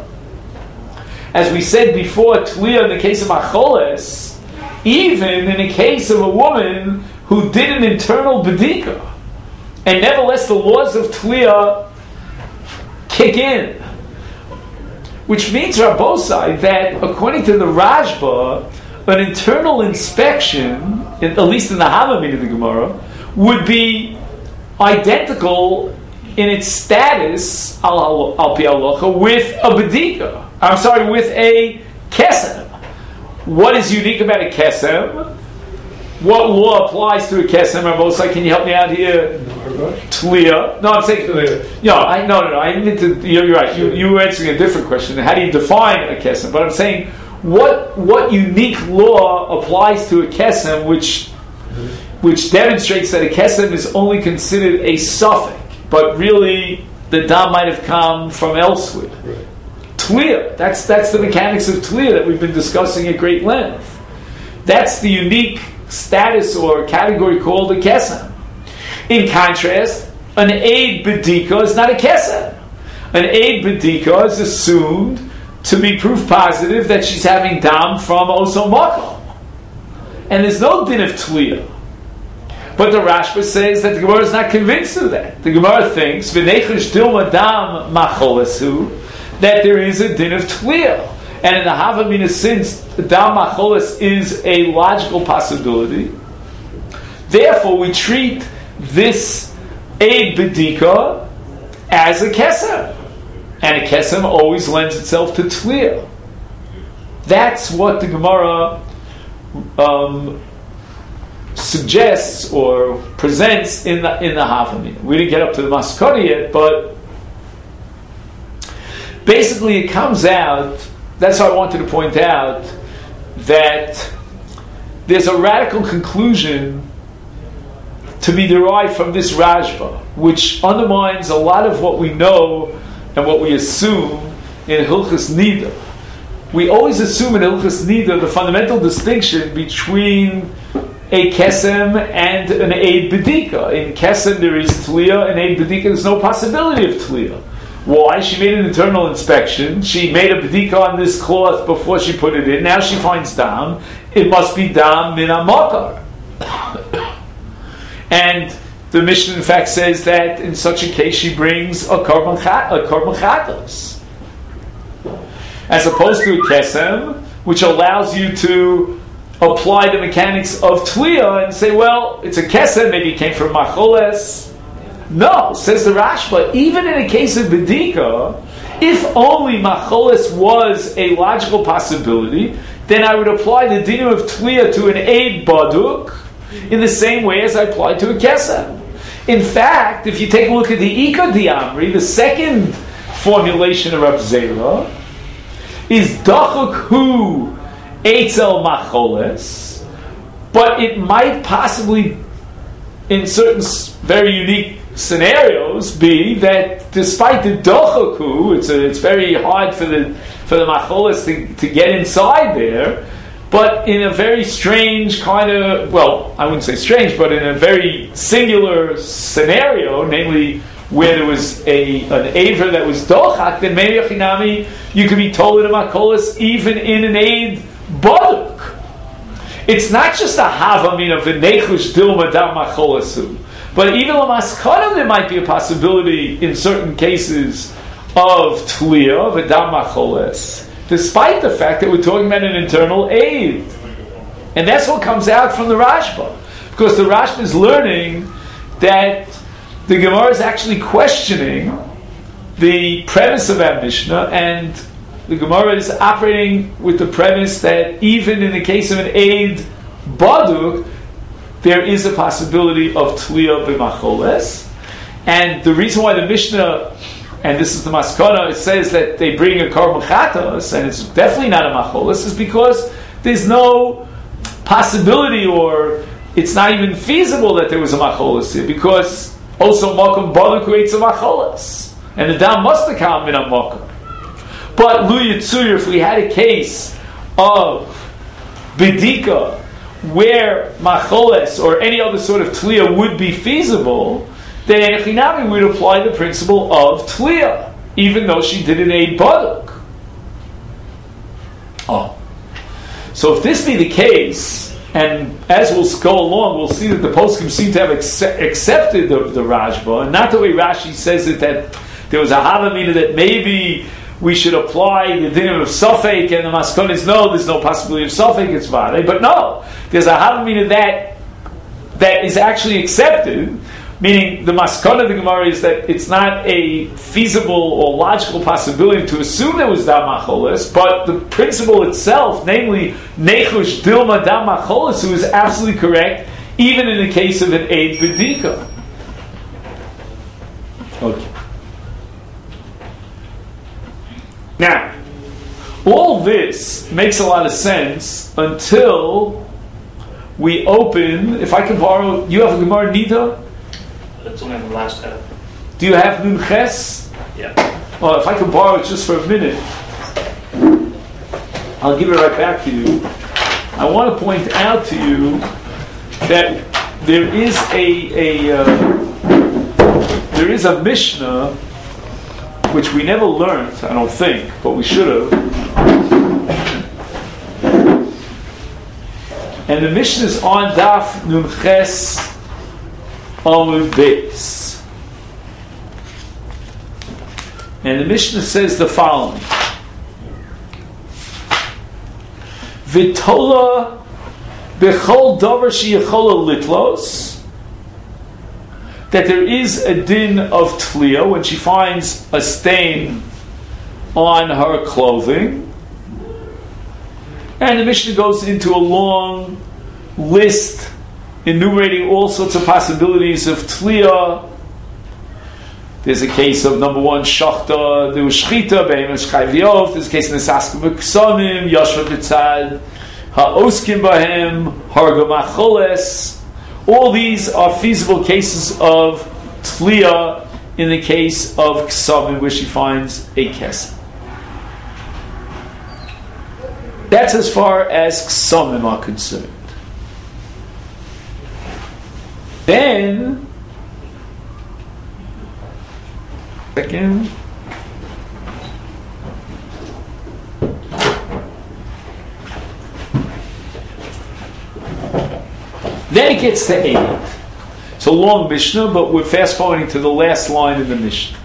as we said before, Tliya in the case of Macholes, even in the case of a woman who did an internal Bedika. And nevertheless the laws of Tliya kick in. Which means, Rabbosai, that according to the Rashba, an internal inspection, at least in the Havamin of the Gemara, would be identical in its status, al pi halacha, with a Bedika. I'm sorry, with a Kesem. What is unique about a Kesem? What law applies to a Kesem? Rabbosai, can you help me out here? Tliya. No, I'm saying Tliya. No, I, no, no, no. I need to. You're, you're right. You, you were answering a different question. How do you define a Kesem? But I'm saying, what what unique law applies to a Kesem, which which demonstrates that a Kesem is only considered a suffix, but really the dam might have come from elsewhere. Right. Tliya. That's that's the mechanics of Tliya that we've been discussing at great length. That's the unique status or category called a Kesem. In contrast, an aid bedika is not a Kesem. An aid bedika is assumed to be proof positive that she's having dam from Oso Makom. And there's no din of Tliya. But the Rashba says that the Gemara is not convinced of that. The Gemara thinks, V'nechush dilma dam macholesu, that there is a din of Tliya. And in the Havamina, since dam macholes is a logical possibility, therefore we treat this aid bedika as a kesem, and a kesem always lends itself to Tliya. That's what the Gemara um, suggests or presents in the in the Havamina. We didn't get up to the Maskara yet, but basically it comes out. That's why I wanted to point out that there's a radical conclusion to be derived from this Rashba, which undermines a lot of what we know and what we assume in Hilchas Nida. We always assume in Hilchas Nida the fundamental distinction between a Kesem and an Eid B'dika. In Kesem there is Tliya, in Eid B'dika there's no possibility of Tliya. Why? She made an internal inspection. She made a B'dika on this cloth before she put it in. Now she finds Dam. It must be Dam Min HaMakar. And the Mishnah in fact says that in such a case she brings a Korban Chatos, as opposed to a Kesem, which allows you to apply the mechanics of Tliya and say, well, it's a Kesem, maybe it came from Macholes. No, says the Rashba, even in a case of B'dika, if only Macholes was a logical possibility, then I would apply the dinner of Tliya to an Eid Baduk in the same way as I apply to a Kesem. In fact, if you take a look at the Ika Diamri, the second formulation of Rav Zera is Dachuk Hu Eitzel Macholes, but it might possibly, in certain very unique scenarios, be that despite the Dachuk Hu, it's a, it's very hard for the for the Macholes to, to get inside there. But in a very strange kind of, well, I wouldn't say strange, but in a very singular scenario, namely where there was a an Aver that was Dochak, then maybe Achinami, you could be told in a Makolis even in an Eid Baduk. It's not just a Havamina of the Nechush Dilma Dam Macholasu, but even a Maskana, there might be a possibility in certain cases of Tliya, of a Dam Macholes, despite the fact that we're talking about an internal aid. And that's what comes out from the Rashba. Because the Rashba is learning that the Gemara is actually questioning the premise of our Mishnah, and the Gemara is operating with the premise that even in the case of an aid Baduk, there is a possibility of Tliya b'macholes. And the reason why the Mishnah, and this is the Maskana, it says that they bring a Korban Chatos, and it's definitely not a Macholis, is because there's no possibility, or it's not even feasible that there was a Macholis here, because also Makom Baruch creates a Macholis, and the Dam must have come in a Makom. But Lu Yitzur, if we had a case of B'dika, where Macholis or any other sort of Tliya would be feasible, then in Echinami we would apply the principle of Tliya, even though she did an Eid Baduk. Oh. So if this be the case, and as we'll go along, we'll see that the poskim seem to have accept, accepted the, the Rashba, and not the way Rashi says it, that there was a Havamina that maybe we should apply the din of Safek, and the Maskon is no, there's no possibility of Safek, it's Vade. But no, there's a Havamina that that is actually accepted. Meaning, the maskana of the Gemara is that it's not a feasible or logical possibility to assume there was Dam Macholes, but the principle itself, namely, Nechush Dilma Dam Macholes, who is absolutely correct, even in the case of an Eid B'dika. Okay. Now, all this makes a lot of sense until we open, if I can borrow, you have a Gemara Nida? It's only on the last tab. Do you have Nun Ches? Yeah. Well, if I could borrow it just for a minute, I'll give it right back to you. I want to point out to you that there is a, a uh, there is a Mishnah which we never learned, I don't think, but we should have. And the Mishnah is on Daf Nun Ches Amud Beis. And the Mishnah says the following: V'tola b'chol davar sheyechola litlos, that there is a din of tliya when she finds a stain on her clothing. And the Mishnah goes into a long list enumerating all sorts of possibilities of tliya. There's a case of number one, shachta, there was shchita, behemoth shchayviov. There's a case in the Saskim B'Ksonim, Yashva B'Tzad, Ha'oskim Bahem, Harga Macholes. All these are feasible cases of tliya in the case of ksavim, where she finds a kesem. That's as far as ksavim are concerned. Then, second. Then it gets to eight. It's a long Mishnah, but we're fast forwarding to the last line in the Mishnah.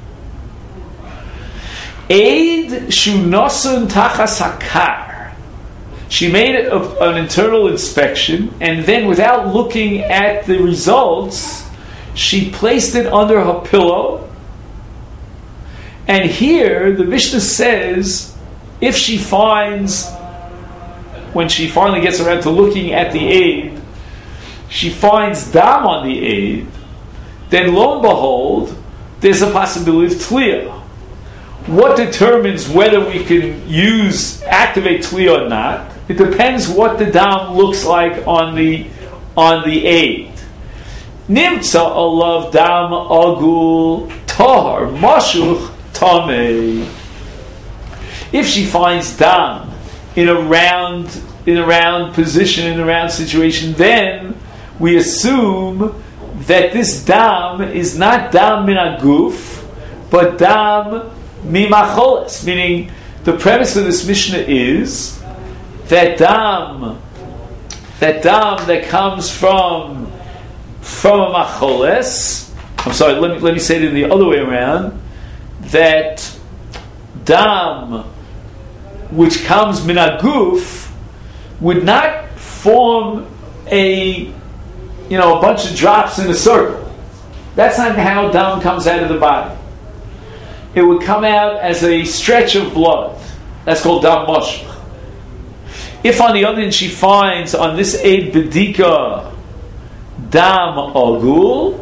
Eid shunasun tachas hakar. She made a, an internal inspection, and then without looking at the results, she placed it under her pillow. And here, the Mishnah says, if she finds, when she finally gets around to looking at the aid, she finds dam on the aid, then lo and behold, there's a possibility of tliya. What determines whether we can use, activate tliya or not? It depends what the dam looks like on the on the aid. Nimtza alav dam agul tahar mashuch tamei. If she finds dam in a round in a round position, in a round situation, then we assume that this dam is not dam min aguf, but dam mimacholes. Meaning, the premise of this Mishnah is that dam, that dam that comes from from a macholes. I'm sorry. Let me let me say it in the other way around. That dam, which comes min aguf, would not form a you know, a bunch of drops in a circle. That's not how dam comes out of the body. It would come out as a stretch of blood. That's called dam moshech. If on the other hand she finds on this eid bedika dam agul,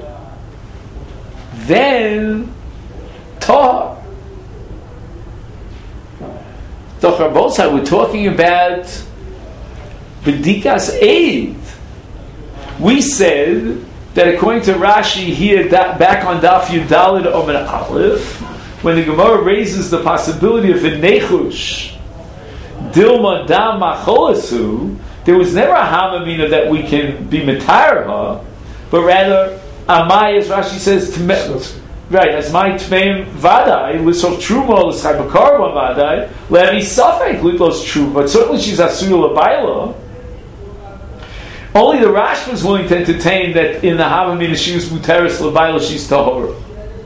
then tar. Dr. Bolsai, we're talking about bedikas eid. We said that according to Rashi here, da, back on Daf Yudalid Omer Aleph, when the Gemara raises the possibility of a nechush, Dilma Dam Macholasu, there was never a Hamamina that we can be Metarha, but rather Amai, as Rashi says, tme, right, as my Tmeim Vadai, Lissof Truma, L'schai Bakarba Vadai, Levi Safek, Litlos Truma, but certainly she's Asuyah L'Baila. Only the Rash was willing to entertain that in the Havamina she was Muteris L'Baila, she's Tahora.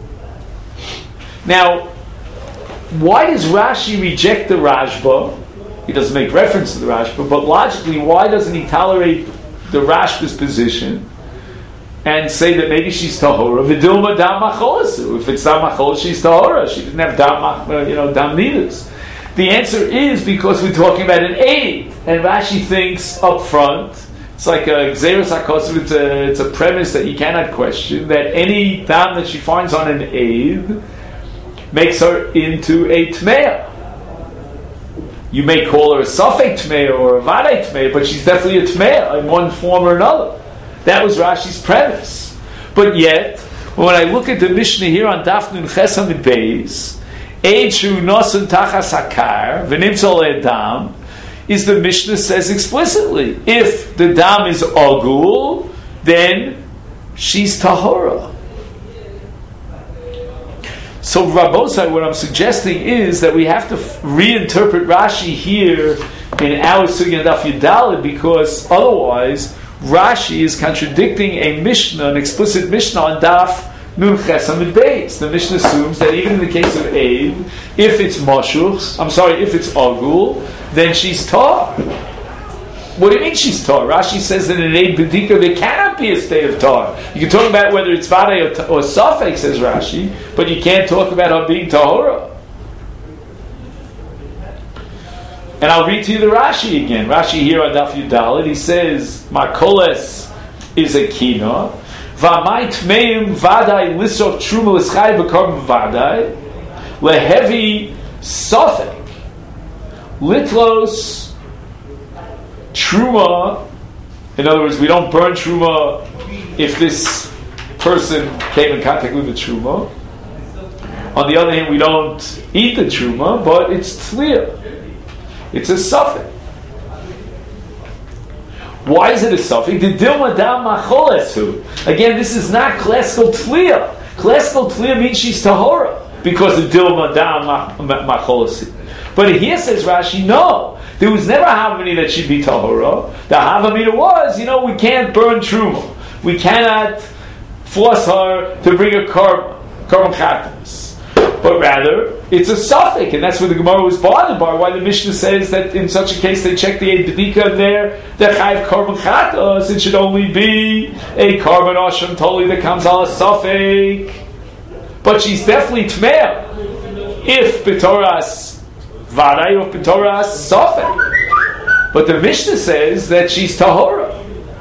Now, why does Rashi reject the Rashba? He doesn't make reference to the Rashba, but logically, why doesn't he tolerate the Rashba's position and say that maybe she's Tahora? V'dilma dam macholasu. If it's dam macholas, she's Tahora. She didn't have dam, you know, dam needles. The answer is because we're talking about an aid, and Rashi thinks up front. It's like a Xeris HaKosov, it's a, it's a premise that you cannot question, that any dam that she finds on an aid makes her into a Tmeah. You may call her a Safek Tmeah or a Vadai Tmeah, but she's definitely a Tmeah in one form or another. That was Rashi's premise. But yet, when I look at the Mishnah here on Daf Nun Ches Amid Beis, Eid Shu Nosun Tachas Hakar, V'nimtzol Edam, is the Mishnah says explicitly, if the dam is agul, then she's tahora. So Rabbosai, what I'm suggesting is that we have to f- reinterpret Rashi here in our Sugya Daf Yudalid, because otherwise Rashi is contradicting a Mishnah, an explicit Mishnah on Daf Nun Ches Amid Beis. The Mishnah assumes that even in the case of Eid, if it's Moshuch, I'm sorry, if it's Agul, then she's Tar. What do you mean she's Tar? Rashi says that in Eid Bedika there cannot be a state of Tar. You can talk about whether it's Vadai or, or Safek, says Rashi, but you can't talk about her being Tahora. And I'll read to you the Rashi again. Rashi here on Daf Yudalid, he says, Makoles is a kina, V'amai tmeim vadai lissof truma l'schai b'karm vadai, lehevi safek, litlos truma In other words, we don't burn truma if this person came in contact with the truma. On the other hand, we don't eat the truma, but it's tliya. It's a suffix. Why is it a suffix? The dilma dam macholesu. Again, this is not classical tliya. Classical tliya means she's tahora because the dilma dam macholesu. But here says Rashi, no. There was never a havamina that she'd be tahora. The havamina was, you know, we can't burn truma. We cannot force her to bring a korban katanas. But rather, it's a suffix, and that's where the Gemara was bothered by. Why the Mishnah says that in such a case they check the Eid B'dika there, the Chayiv Korban Chatas, it should only be a Korban Asham Toli that comes on a suffix. But she's definitely Tmeah if B'toras Vaday or B'toras suffix. But the Mishnah says that she's Tahora.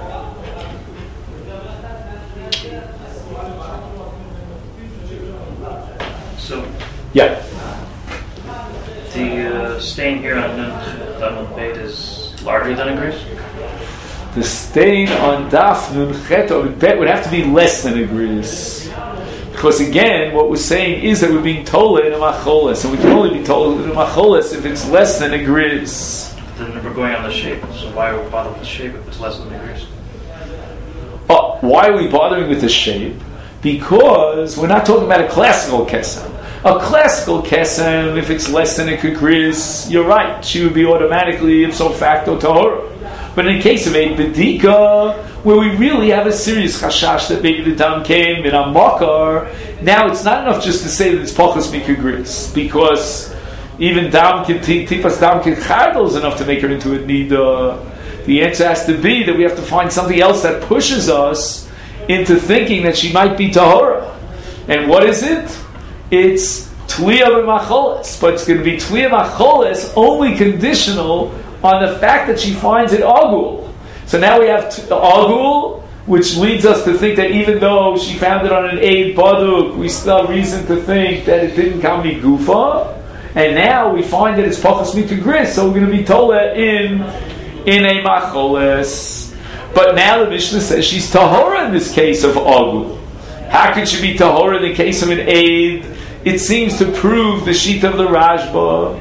Yeah. The uh, stain here on Nun Beit is larger than a gris? The stain on Daf Nun Chet or Bet would have to be less than a gris. Because again, what we're saying is that we're being told in a macholes, and we can only be told in a macholes if it's less than a gris. Then we're going on the shape, so why are we bothering with the shape if it's less than a gris? Oh, why are we bothering with the shape? Because we're not talking about a classical kesem. A classical kesem, if it's less than a kagris, you're right, she would be automatically ipso facto tahora. But in the case of a bedika, where we really have a serious chashash that maybe the dam came in a makar, now it's not enough just to say that it's pachas mikagris, because even dam can tipas dam can chardal is enough to make her into a nida. The answer has to be that we have to find something else that pushes us into thinking that she might be tahora. And what is it? It's tliya b'macholes, but it's going to be tliya macholes only conditional on the fact that she finds it agul. So now we have t- agul, which leads us to think that even though she found it on an eid baduk, we still have reason to think that it didn't come migufa. And now we find that it's pachas mikagris, so we're going to be told that in in a macholes. But now the Mishnah says she's tahora in this case of agul. How could she be tahora in the case of an eid? It seems to prove the sheet of the Rashba.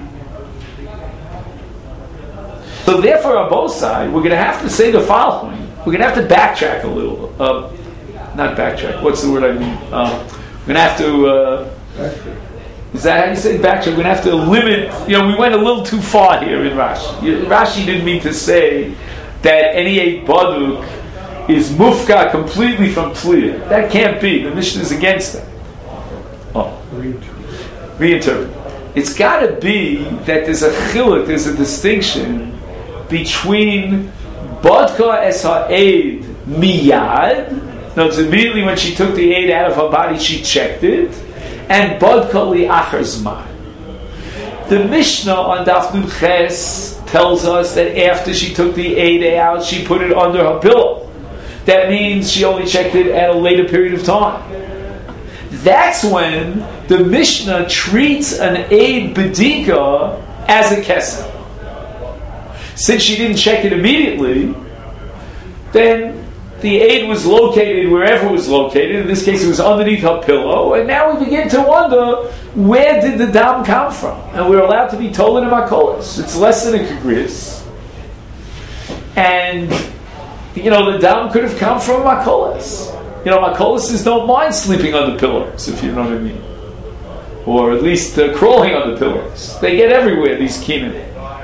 So therefore, on both sides, we're going to have to say the following. We're going to have to backtrack a little. Uh, not backtrack. What's the word I mean? Uh, we're going to have to... Uh, is that how you say backtrack? We're going to have to limit... You know, we went a little too far here in Rashi. Rashi didn't mean to say that any eight baduk is mufka completely from tliya. That can't be. The Mishnah is against that. Oh. Reinterpret. It's got to be that there's a chiluk, there's a distinction between bodka es ha'eid miyad, no, it's immediately when she took the aid out of her body, she checked it, and bodka li'achar zman. The Mishnah on Daf Nun Ches tells us that after she took the aid out, she put it under her pillow. That means she only checked it at a later period of time. That's when the Mishnah treats an Eid B'dika as a kesem. Since she didn't check it immediately, then the Eid was located wherever it was located. In this case, it was underneath her pillow. And now we begin to wonder, where did the dam come from? And we're allowed to be told in a makolis. It's less than a kagris. And, you know, the dam could have come from makolis. You know, makolises don't mind sleeping on the pillows, if you know what I mean. Or at least uh, crawling on the pillows. They get everywhere, these kinim.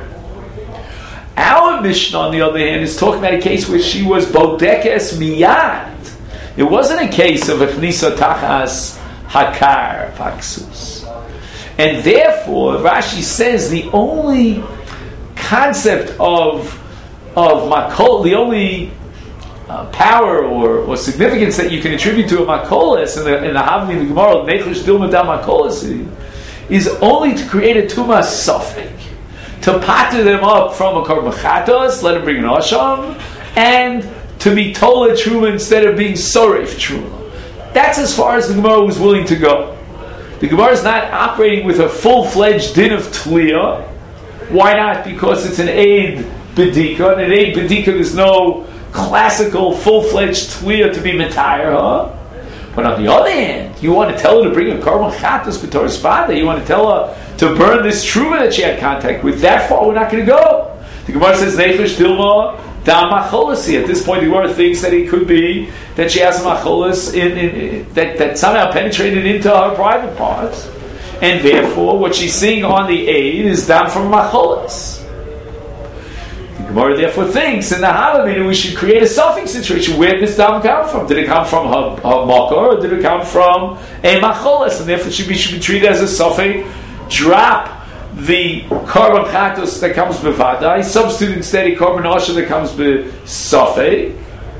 Our Mishnah, on the other hand, is talking about a case where she was bodekes miyad. It wasn't a case of a chnisa tachas hakar paksus. And therefore, Rashi says the only concept of of makol, the only Uh, power or, or significance that you can attribute to a makolis in the in the Havni the Gemara Nechush Dilma da Makolisi is only to create a tuma suffik, to patter them up from a korban chatos, let them bring an asham, and to be tola truma instead of being soref truma. That's as far as the Gemara was willing to go. The Gemara is not operating with a full-fledged din of tliya. Why not? Because it's an aid bedika, and an aid bedika there's no classical, full-fledged tliya to be mitayr her. But on the other hand, you want to tell her to bring a korban chatas b'toras vada. You want to tell her to burn this truma that she had contact with. That far, we're not going to go. The Gemara says nefesh dilma dam macholasi. At this point, the Gemara thinks that it could be that she has a macholas in, in, in that that somehow penetrated into her private parts, and therefore, what she's seeing on the aid is dam from macholas. The Gemara therefore thinks in the Havamina we should create a suffix situation. Where did this dam come from? Did it come from her, her makor, or did it come from a macholas? And therefore, should be should be treated as a suffix. Drop the korban chatos that comes bevadai, substitute instead a korban asher that comes besafei,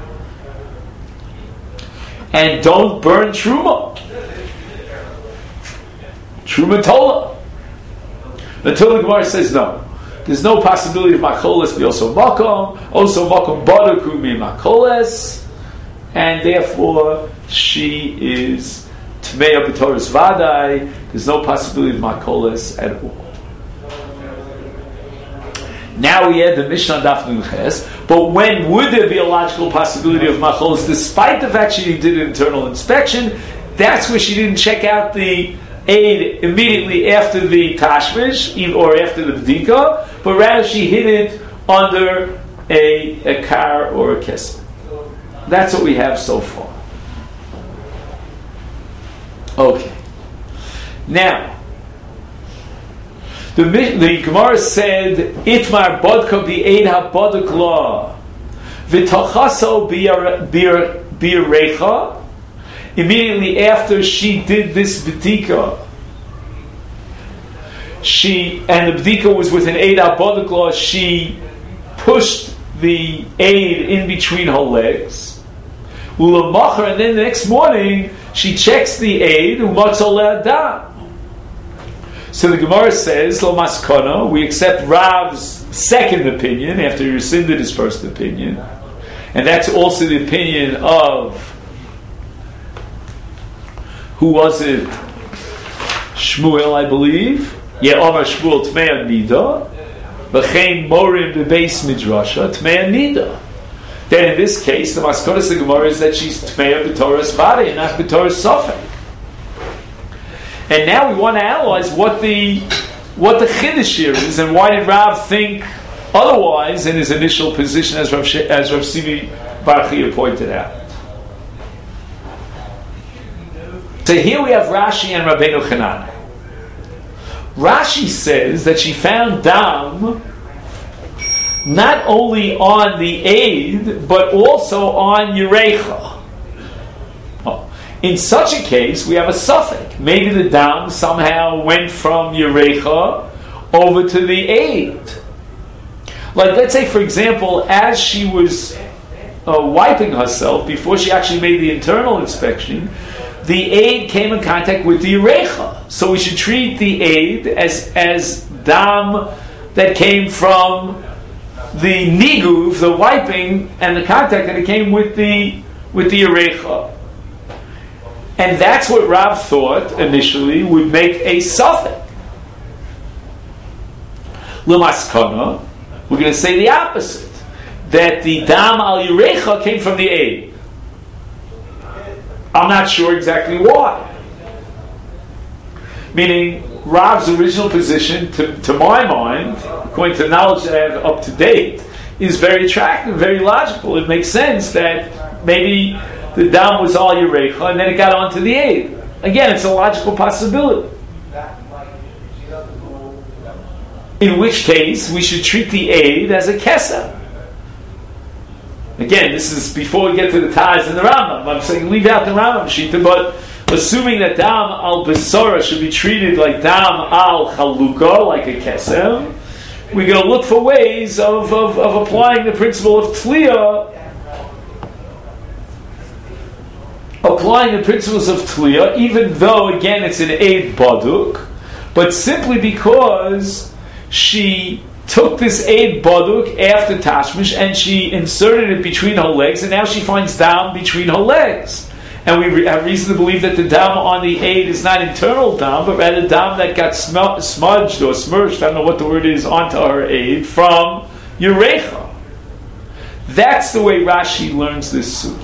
and don't burn truma, truma tola, until the Gemara says no. There's no possibility of macholes be also makom, also makom baruku mi macholes, and therefore she is tmeya b'toras vadai. There's no possibility of macholes at all. Now we add the Mishnah Daf Nunches, but when would there be a logical possibility of macholes, despite the fact she did an internal inspection? That's where she didn't check out the aid immediately after the tashmish or after the bdika, but rather she hid it under a, a car or a kesser. That's what we have so far. Okay. Now, The, the Gemara said, "Itmar bodka b'eid haboduk la, v'tochaso b'yarecha." Immediately after she did this b'dika, she and the b'dika was with an eid haboduk la. She pushed the aid in between her legs. Ulamacher, and then the next morning she checks the aid umatzol le'adam. So the Gemara says, Lo maskana, we accept Rav's second opinion after he rescinded his first opinion. And that's also the opinion of, who was it? Shmuel, I believe. Yeah, Omar Shmuel, Tmeya Nida. V'chein Morim Bebeis Midrasha, Tmeya Nida. Then in this case, the maskana of the Gemara is that she's Tmeya B'toras Vada and not B'toras Sofek. And now we want to analyze what the what the chiddush here is, and why did Rav think otherwise in his initial position, as Rav, as Rav Sivi Bar Chia pointed out. So here we have Rashi and Rabbeinu Chanan. Rashi says that she found dam not only on the aid, but also on Yerecha. In such a case, we have a suffix. Maybe the dam somehow went from Yerecha over to the aid. Like, let's say, for example, as she was uh, wiping herself, before she actually made the internal inspection, the aid came in contact with the Yerecha. So we should treat the aid as, as dam that came from the niguv, the wiping, and the contact that it came with the, with the Yerecha. And that's what Rav thought initially would make a suffix. L'maskana, we're going to say the opposite, that the dam al Yerecha came from the aid. I'm not sure exactly why. Meaning, Rav's original position, to, to my mind, according to the knowledge that I have up to date, is very attractive, very logical. It makes sense that maybe the dam was all Yerecha, and then it got onto the aid. Again, it's a logical possibility. In which case, we should treat the aid as a kesser. Again, this is before we get to the Taz and the Rambam. I'm saying leave out the Rambam Shita, but assuming that dam al Besora should be treated like dam al Chaluka, like a kesser, we're going to look for ways of, of, of applying the principle of Tliya, applying the principles of Tliya, even though, again, it's an Eid Baduk, but simply because she took this Eid Baduk after Tashmish and she inserted it between her legs, and now she finds dam between her legs. And we re- have reason to believe that the dam on the Eid is not internal dam, but rather dam that got sm- smudged or smirched, I don't know what the word is, onto her Eid from Yerecha. That's the way Rashi learns this suit.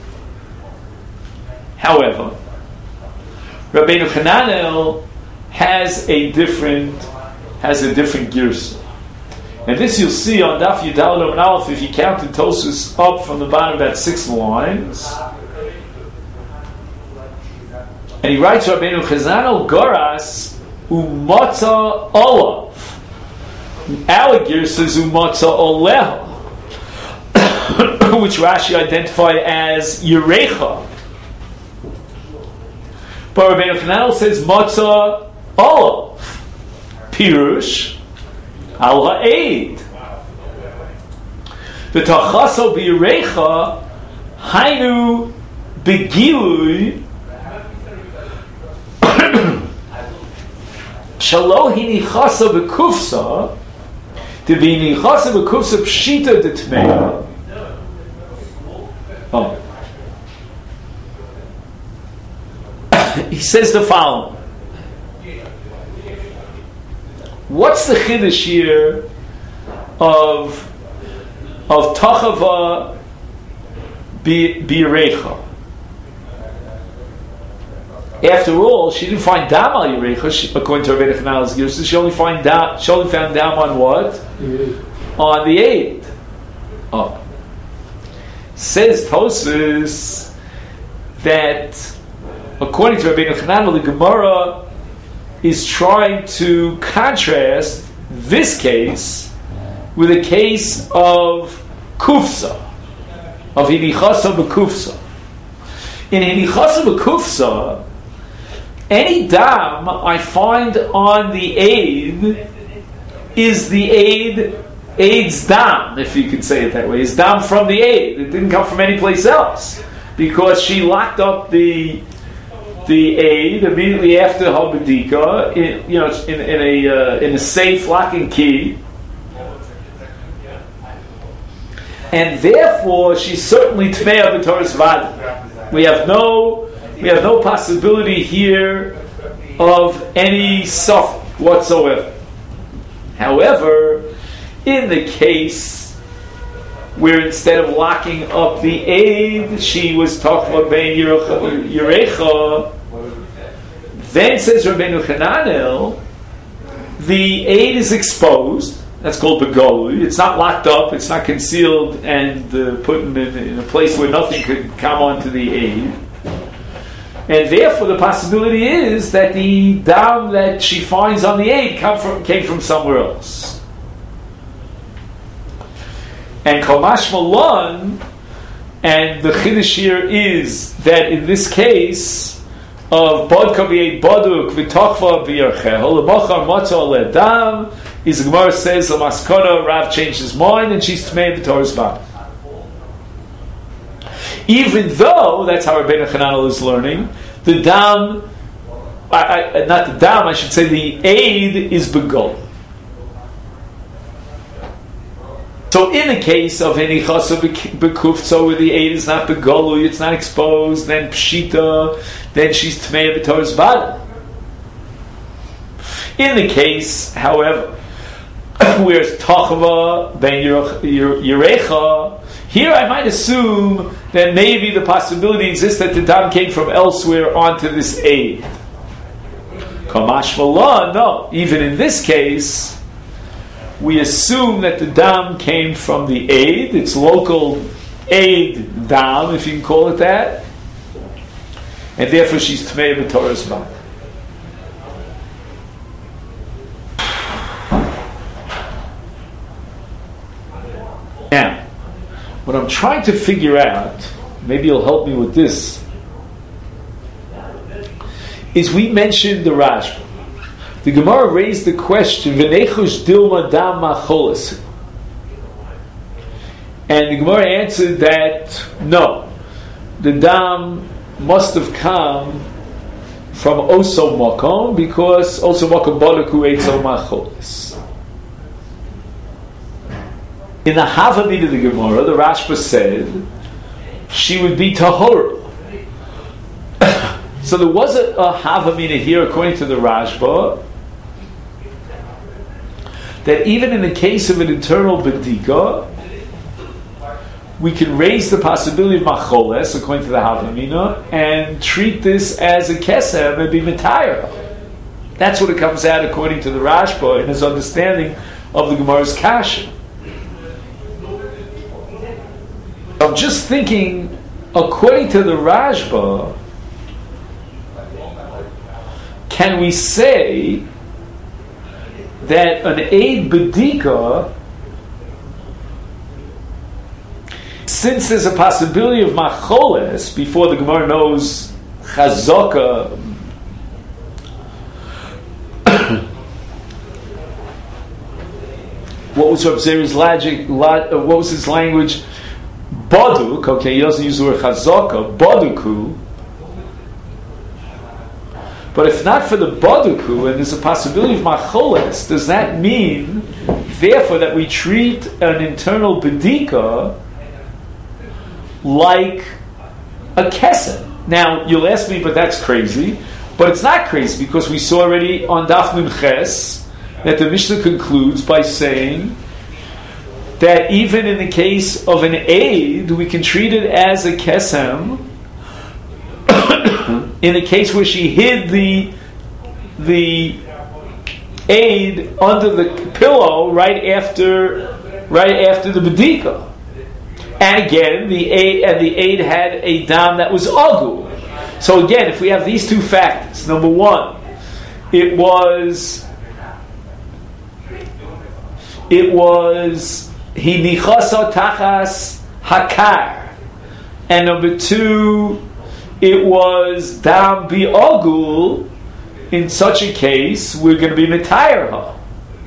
However, Rabbeinu Hananel has a different has a different girsa. And this you'll see on Daf Yudalad and Aleph if you count the Tosus up from the bottom about six lines. And he writes Rabbeinu Hananel Goras Umata Olav. Our girsa is Umata Oleha, which Rashi identified as Yerecha. But Rabbeinu Hananel says Matzah Olav, Pirush Al Ha'ed. The Tachaso B'Yerecha Hainu Begilui Shalo Hinichasa B'Kufsa to be Nichasa B'Kufsa Pshita D'Tmeya. Oh. He says the following. What's the chiddush here of of Tachava B'Yerecha? After all, she didn't find Dam al Yerecha, according to Rabbeinu Hananel's Girsa. She only find Dam. She only found Dam on what? Mm-hmm. On the eighth. Oh. Says Tosfos that according to Rabbeinu Hananel, the Gemara is trying to contrast this case with a case of Kufsa, of Hinichasa B'Kufsa. In Hinichasa B'Kufsa, any dam I find on the aid is the aid, aid's dam, if you could say it that way. It's dam from the aid. It didn't come from any place else. Because she locked up the the aid immediately after her bedika, in, you know, in, in a uh, in a safe lock and key, and therefore she's certainly tmeya b'toras vad. We have no we have no possibility here of any suffix whatsoever. However, in the case where instead of locking up the aid, she was talking about bein Yerecha, then says Rabbeinu Hananel, the aid is exposed. That's called begolui. It's not locked up. It's not concealed and uh, put in, in a place where nothing could come onto the aid. And therefore, the possibility is that the dam that she finds on the aid come from, came from somewhere else. And Kamash Malon, and the chiddush here is that in this case of Bodka v'Eid Boduk v'Tochva v'Yarchel l'Mochar Matzah l'Edam, is the Gemara says the Maskana Rav changed his mind and she's Tmei b'Torah's Bad. Even though that's how Rabbeinu Hananel is learning, the dam, I, I, not the dam, I should say the aid is begol. So in the case of Henichasa B'Kufsa, where the aid is not begolu, it's not exposed, then Pshita, then she's Tmei b'Torah's Bad. In the case, however, where it's Tachava ben Yerecha, here I might assume that maybe the possibility exists that the dam came from elsewhere onto this aid. Kamash Malon, no. Even in this case, we assume that the dam came from the aid, its local aid dam, if you can call it that, and therefore she's Tmei b'Torah's Bad. Now, what I'm trying to figure out, maybe you'll help me with this, is we mentioned the Rashba. The Gemara raised the question, V'nechush dilma dam macholas. And the Gemara answered that, no, the dam must have come from Oso Makom, because Oso Makom Balaku Eitzo Macholas. In the Havamid of the Gemara, the Rashba said she would be Tahora. So there was a, a Havamina here, according to the Rashba, that even in the case of an internal Bedika, we can raise the possibility of macholes, according to the Havamina, and treat this as a kesem and be mitayr. That's what it comes out according to the Rashba in his understanding of the Gemara's kasha. I'm just thinking, according to the Rashba, can we say that an Eid Bedika, since there's a possibility of macholes before the Gemara knows chazaka, what was Rav Zeri's logic? What was his language? Baduk. Okay, he doesn't use the word chazaka. Baduku. But if not for the baduku, and there's a possibility of macholes, does that mean, therefore, that we treat an internal bedika like a kesem? Now, you'll ask me, but that's crazy. But it's not crazy, because we saw already on Daf Nun Ches that the Mishnah concludes by saying that even in the case of an aid, we can treat it as a kesem. In the case where she hid the the aid under the pillow right after right after the bedika, and again the aid and the aid had a dam that was agu. So again, if we have these two factors, number one, it was it was he nichasa tachas hakar, and number two, it was dam bi'ogul. In such a case, we're going to be mitayr her,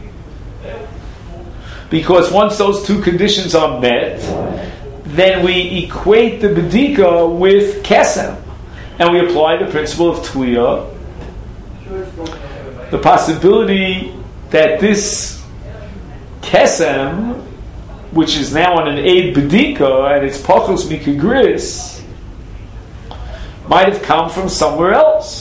because once those two conditions are met, then we equate the bedika with kesem, and we apply the principle of tuya. The possibility that this kesem, which is now on an aid bedika and it's pachos mikagris, might have come from somewhere else.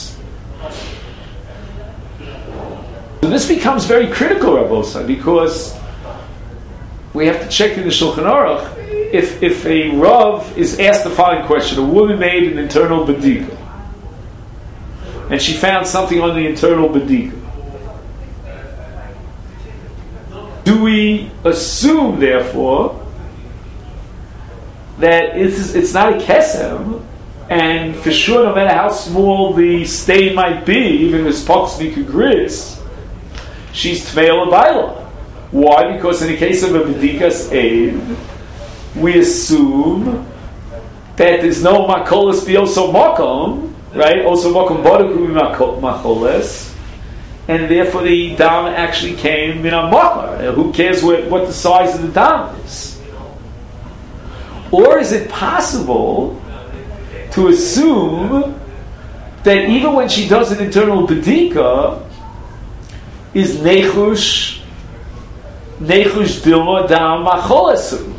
So this becomes very critical, Rabosai, because we have to check in the Shulchan Aruch. If if a Rav is asked the following question: a woman made an internal bedika, and she found something on the internal bedika, do we assume, therefore, that it's, it's not a kesem, and for sure, no matter how small the stain might be, even if it's pox mikagris, she's tveil abayla? Why? Because in the case of a bedikas aid, we assume that there's no makolas bioso makom, right? Also makom baduku makolas, and therefore the dam actually came in a makar. Who cares what, what the size of the dam is? Or is it possible to assume that even when she does an internal bedika, is nechush nechush dilma dam macholesu?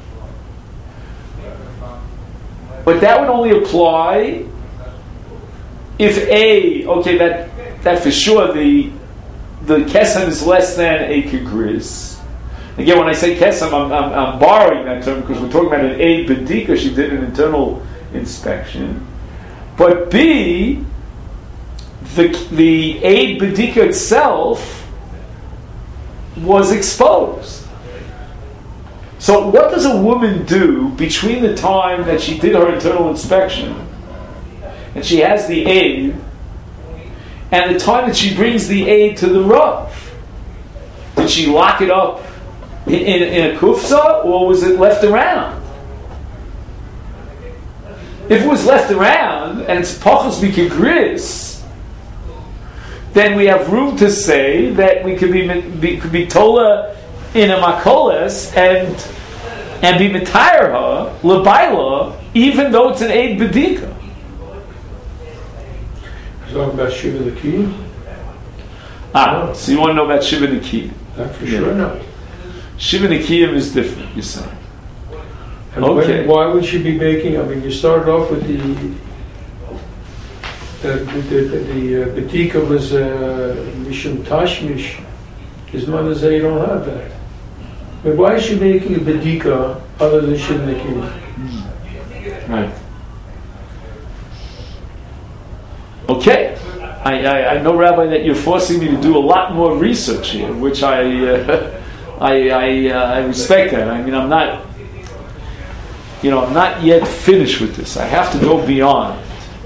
But that would only apply if a okay that that for sure the the kesem is less than a kegris. Again, when I say kesem, I'm, I'm, I'm borrowing that term because we're talking about an a bedika. She did an internal inspection, but b the the a bedika itself was exposed. So what does a woman do between the time that she did her internal inspection and she has the aid and the time that she brings the aid to the Rav? Did she lock it up in, in, in a kufsa, or was it left around? If it was left around and it's pachos mikagris, then we have room to say that we could be, be could be tola in a makolas and and be mitayr her lebaila, even though it's an aid bedika. Talking about shiva nikiyim. Ah, so you want to know about shiva nikiyim? That for sure, no. Shiva nikiyim is different, you say. And Okay. when, why would she be making? I mean, you started off with the the the, the, the uh, bedika was uh, mishum tashmish. His mother said you don't have that. But why is she making a bedika other than Shidnikini. Right. Okay. I, I, I know, Rabbi, that you're forcing me to do a lot more research here, which I uh, I I, uh, I respect that. I mean, I'm not, you know, I'm not yet finished with this. I have to go beyond.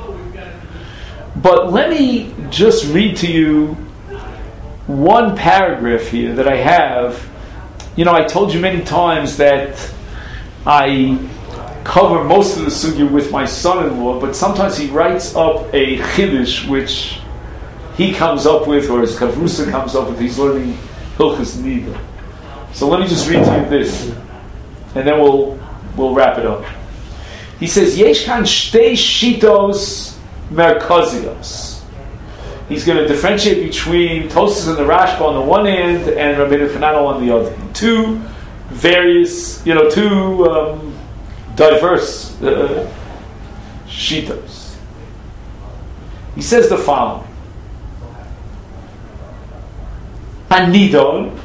But let me just read to you one paragraph here that I have. You know, I told you many times that I cover most of the sugya with my son-in-law, but sometimes he writes up a chiddush which he comes up with, or his kavrusa comes up with. He's learning Hilchos Nida. So let me just read to you this, and then we'll we'll wrap it up. He says, "Yesh kan shtei shitos merkazios." He's going to differentiate between Tosfos and the Rashba on the one hand and Rabbeinu Chananel on the other. Two various, you know, two um, diverse uh, shitos. He says the following: Hanidon,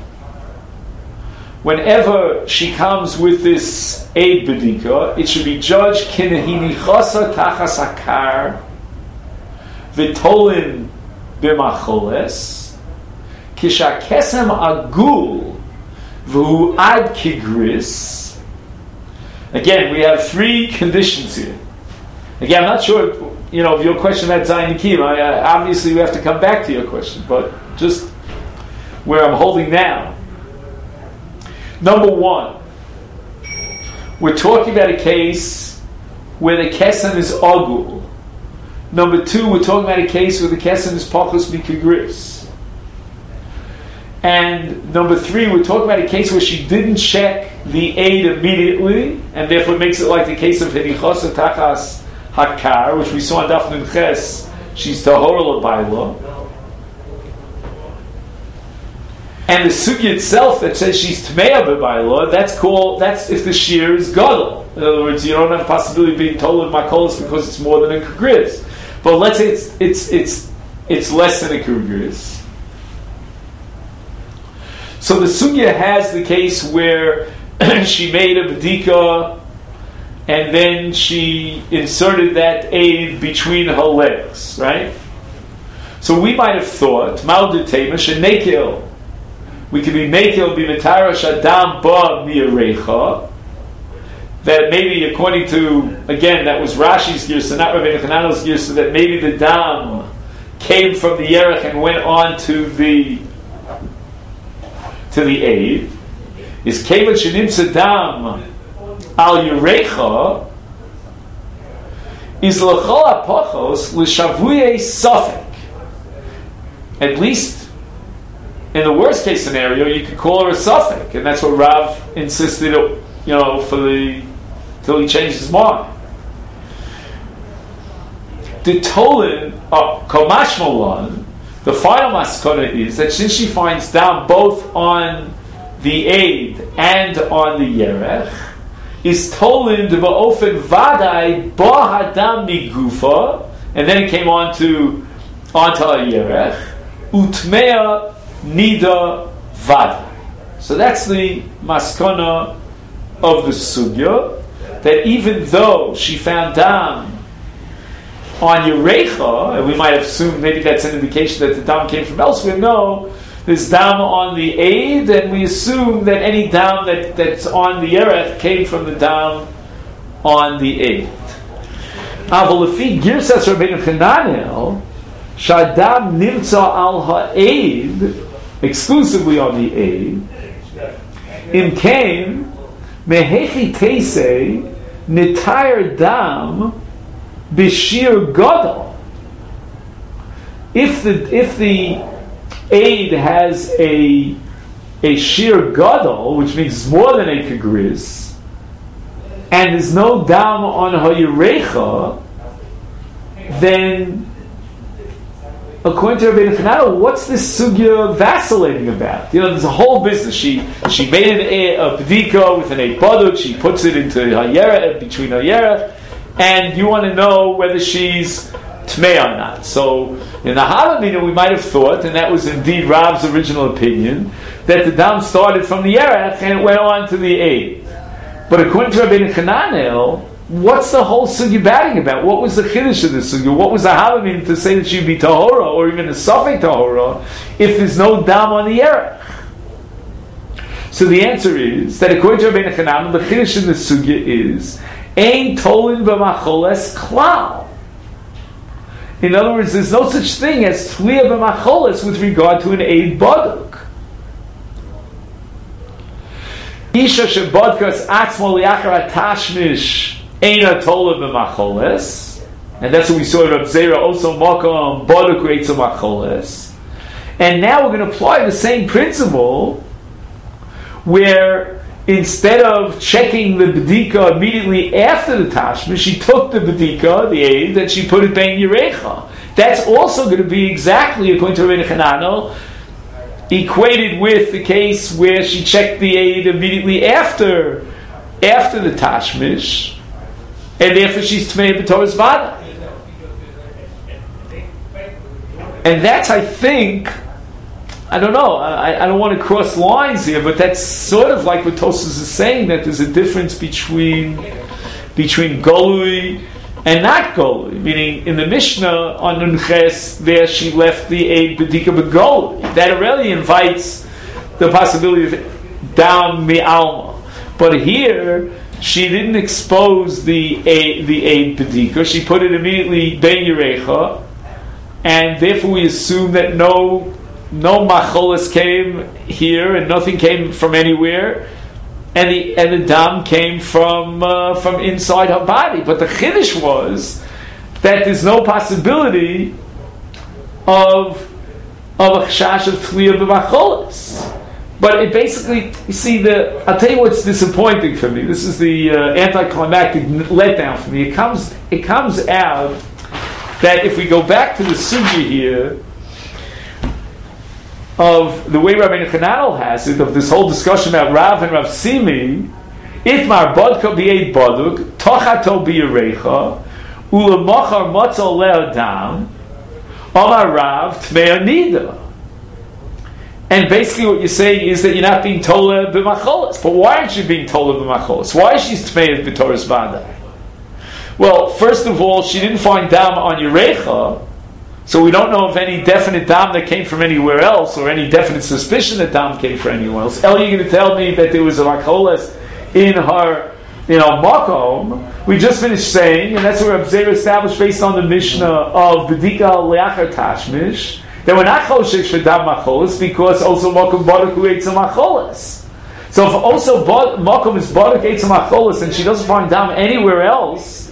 whenever she comes with this aid bedika, it should be judged kinehinichasa tachas akar v'tolin b'macholes kishakesem agul v'hu ad kigris. Again, we have three conditions here. Again, I'm not sure, you know, of your question about Zayin Nikim. I, I, obviously, we have to come back to your question, but just where I'm holding now. Number one, we're talking about a case where the kesem is agul. Number two, we're talking about a case where the kesem is pachos mikagris. And number three, we're talking about a case where she didn't check the aid immediately, and therefore it makes it like the case of henichos tachas hakar, which we saw in Daf Nun Ches. She's tahor l'bayla. And the sugya itself that says she's tmeya b'bayla, that's called, that's if the shear is gadol. In other words, you don't have the possibility of being told in makolos because it's more than a kugris. But let's say it's it's it's it's less than a kugris. So the sugya has the case where she made a bedika and then she inserted that aid between her legs, right? So we might have thought, mal detema shenekel. We could be mekel b'mitara shadam ba miyarecha. That maybe, according to, again, that was Rashi's girsa, not Rabbeinu Chananel's girsa, that maybe the dam came from the yerech and went on to the to the aid. Is kevat shenimtza dam al yerecha is l'chol apachos l'shavuye safek. At least in the worst case scenario, you could call her a safek, and that's what Rav insisted, you know, for the till he changed his mind. The Tolin, uh, Komashmalan, the final maskana is that since she finds down both on the aid and on the yerech, is Tolin de ba'ofen vadai ba'hadam migufa, and then it came on to onto a yerech, utmea nida vadai. So that's the maskana of the sugya, that even though she found dam on Yerecha, and we might have assumed maybe that's an indication that the dam came from elsewhere. No, there's dam on the aid, and we assume that any dam that, that's on the Yerech came from the dam on the aid. Avolafi girsas Rabbeinu Chananel, shadam nimtza al ha'aid, exclusively on the aid. Im came mehechi teisei nitayr dam b'shir gadol. If the if the aid has a a shir gadol, which means more than a kagris, and there's no dam on hayirecha, then according to Rabbeinu Chananel, what's this sugya vacillating about? You know, there's a whole business. She she made an, a, a pedika with an eipaduk. She puts it into hayera, between hayera, and you want to know whether she's tmei or not. So in the Halamina, we might have thought, and that was indeed Rav's original opinion, that the dam started from the yerech and it went on to the aid. But according to Rabbeinu Hananel, what's the whole sugi batting about? What was the chiddush of the sugi? What was the halamin to say that she'd be tahora or even a safek tahora if there's no dam on the erech? So the answer is that according to Rabbeinu Hananel, the chiddush in the sugi is ein tolin b'macholes klal. In other words, there's no such thing as tliya b'macholes with regard to an eid baduk. Isha shebodkas atzmo liachar atashmish eina tola b'macholes, and that's what we saw in Reb Zera also makom baduk reitzah macholes. And now we're going to apply the same principle, where instead of checking the bedika immediately after the tashmish, she took the bedika, the aid, and she put it bein yirecha. That's also going to be exactly, according to Rabbeinu Hananel, equated with the case where she checked the aid immediately after after the tashmish, and therefore she's tmei b'toras vada. And that's, I think, I don't know, I, I don't want to cross lines here, but that's sort of like what Tosfos is saying, that there's a difference between between golui and not golui. Meaning, in the Mishnah on Nunches, there she left the aid bedika begolui. That already invites the possibility of down mi alma. But here, she didn't expose the aid, the aid bedika. She put it immediately ben yirecha, and therefore we assume that no no macholas came here, and nothing came from anywhere, and the and the dam came from uh, from inside her body. But the chiddush was that there's no possibility of of a chashash of tliya b'macholas. But it basically, you see, the I'll tell you what's disappointing for me. This is the uh, anticlimactic letdown for me. It comes it comes out that if we go back to the sugya here of the way Rabbeinu Hananel has it, of this whole discussion about Rav and Rav Simi, Itmar bodka b'eid baduk, tochato b'yirecha, ulemachar motzal le'adam, Amar Rav tmei anida. And basically what you're saying is that you're not being tola b'macholas. But why aren't you being tola b'macholas? Why is she tmei b'toras vada? Well, first of all, she didn't find dam on yirecha, so we don't know of any definite dam that came from anywhere else, or any definite suspicion that dam came from anywhere else. El, you're going to tell me that there was a macholas in her, you know, makom. We just finished saying, and that's what Reb Zera established based on the Mishnah of Bedika Leachar Tashmish, that we're not choshesh for dam macholas because also makom barak hu eitz macholas. So if also makom is barak eitz macholas and she doesn't find dam anywhere else,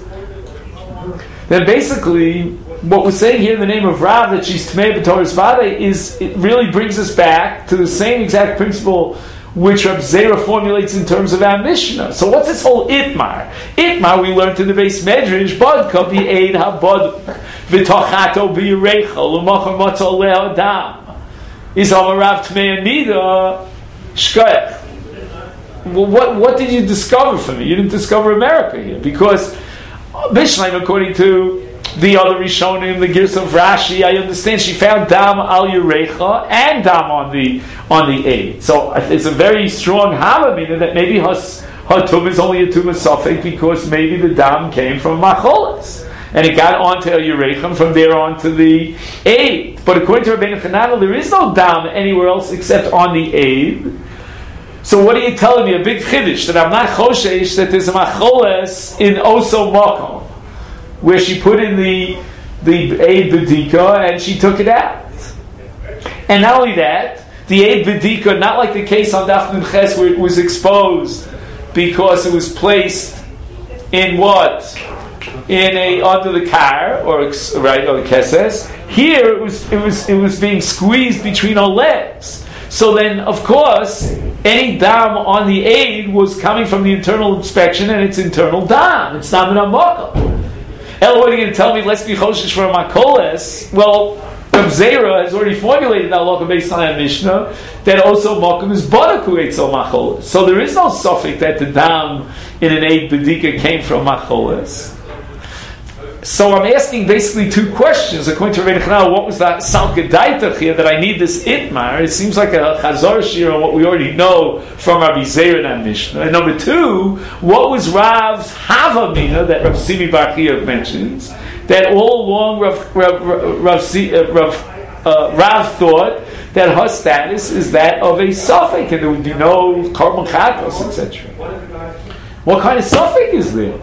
then basically what we're saying here in the name of Rav, that she's tmei b'toras vada, is it really brings us back to the same exact principle which Reb Zera formulates in terms of our Mishnah. So what's this whole itmar? Itmar we learned in the base medrash, bodka b'eid ha-boduk v'tochato b'yirecha l'machar matzal le'adam is Amar Rav tmei anida shkoyach. Well, what what did you discover for me? You didn't discover America here, because Mishnah, according to the other Rishonim, the Girs of Rashi, I understand she found dam al yirecha and dam on the on the aid. So it's a very strong halamin that maybe her, her tum is only a tumah safek because maybe the dam came from macholas and it got onto el yirecha and from there on to the aid. But according to Rabbeinu Hananel, there is no dam anywhere else except on the aid. So what are you telling me? A big chiddush that I'm not choshesh that there's a macholas in oso makom, where she put in the the aid bedika and she took it out. And not only that, the aid bedika, not like the case on Daf Nun Ches where it was exposed because it was placed in what? In a under the car or right or the keses. Here it was it was it was being squeezed between her legs. So then, of course, any dam on the aid was coming from the internal inspection, and it's internal dam. It's not an amakal. El, what are you going to tell me? Let's be choshesh for a makoles. Well, Reb Zera has already formulated that halacha based on that Mishnah that also makom is baraku eitzel makoles. So there is no suffix that the dam in an aid bedika came from makoles. So I'm asking basically two questions. According to Rebbeinu Chananel, what was that Salka Daitach here that I need this Itmar? It seems like a Chazor Shir on what we already know from Rabbi Zeir and Mishnah. And number two, what was Rav's Havamina that Rav Simi Bar Chiya mentions, that all along Rav, Rav, Rav, Rav, Rav, uh, Rav thought that her status is that of a Safek, and there would be no Korban Chatos, et cetera. What kind of Safek is there?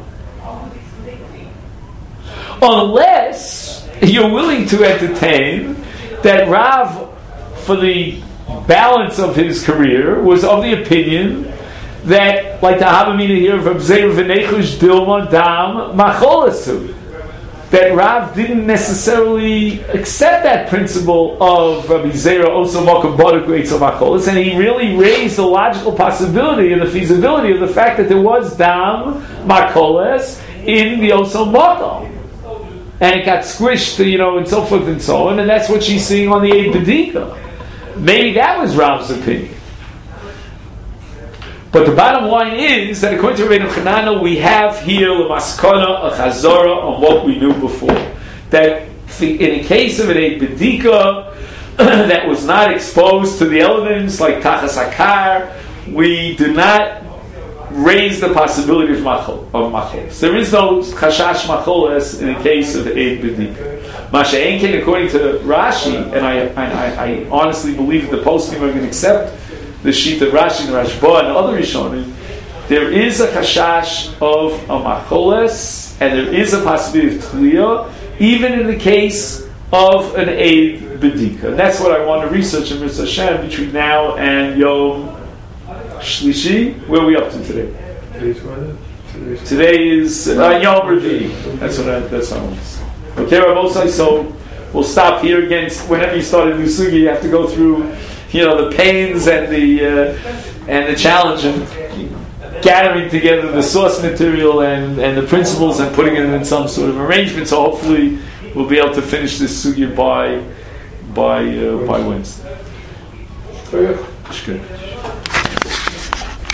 Unless you're willing to entertain that Rav, for the balance of his career, was of the opinion that, like the Havamina here, Rav Zeir v'nechush dilma dam macholasu, that Rav didn't necessarily accept that principle of Rabbi Zeir also makam baruch eitzel macholas, and he really raised the logical possibility and the feasibility of the fact that there was dam macholas in the also makam. And it got squished, you know, and so forth and so on, and that's what she's seeing on the Eid B'dika. Maybe that was Rav's opinion. But the bottom line is that according to Rebbeinu Chananel, we have here l'maskana, a chazara on what we knew before. That in a case of an Eid B'dika that was not exposed to the elements like tachas hakar, we do not raise the possibility of machol, of macholes. There is no chashash macholes in the case of Eid B'dika. Masha Enkin, according to Rashi, and I, I, I honestly believe that the poskim are going to accept the sheet of Rashi and Rashba and other Rishonim, there is a chashash of a macholes, and there is a possibility of tliyah, even in the case of an Eid B'dika. And that's what I want to research in Mitzvah Hashem between now and Yom Shlishi. Where are we up to today? Today is uh, Yom Revi. That's what I. That's what I want to say. Okay, Rabosai. So we'll stop here again. Whenever you start a new sugi, you have to go through, you know, the pains and the uh, and the challenge of gathering together the source material and, and the principles and putting it in some sort of arrangement. So hopefully we'll be able to finish this sugi by by uh, by Wednesday. Good.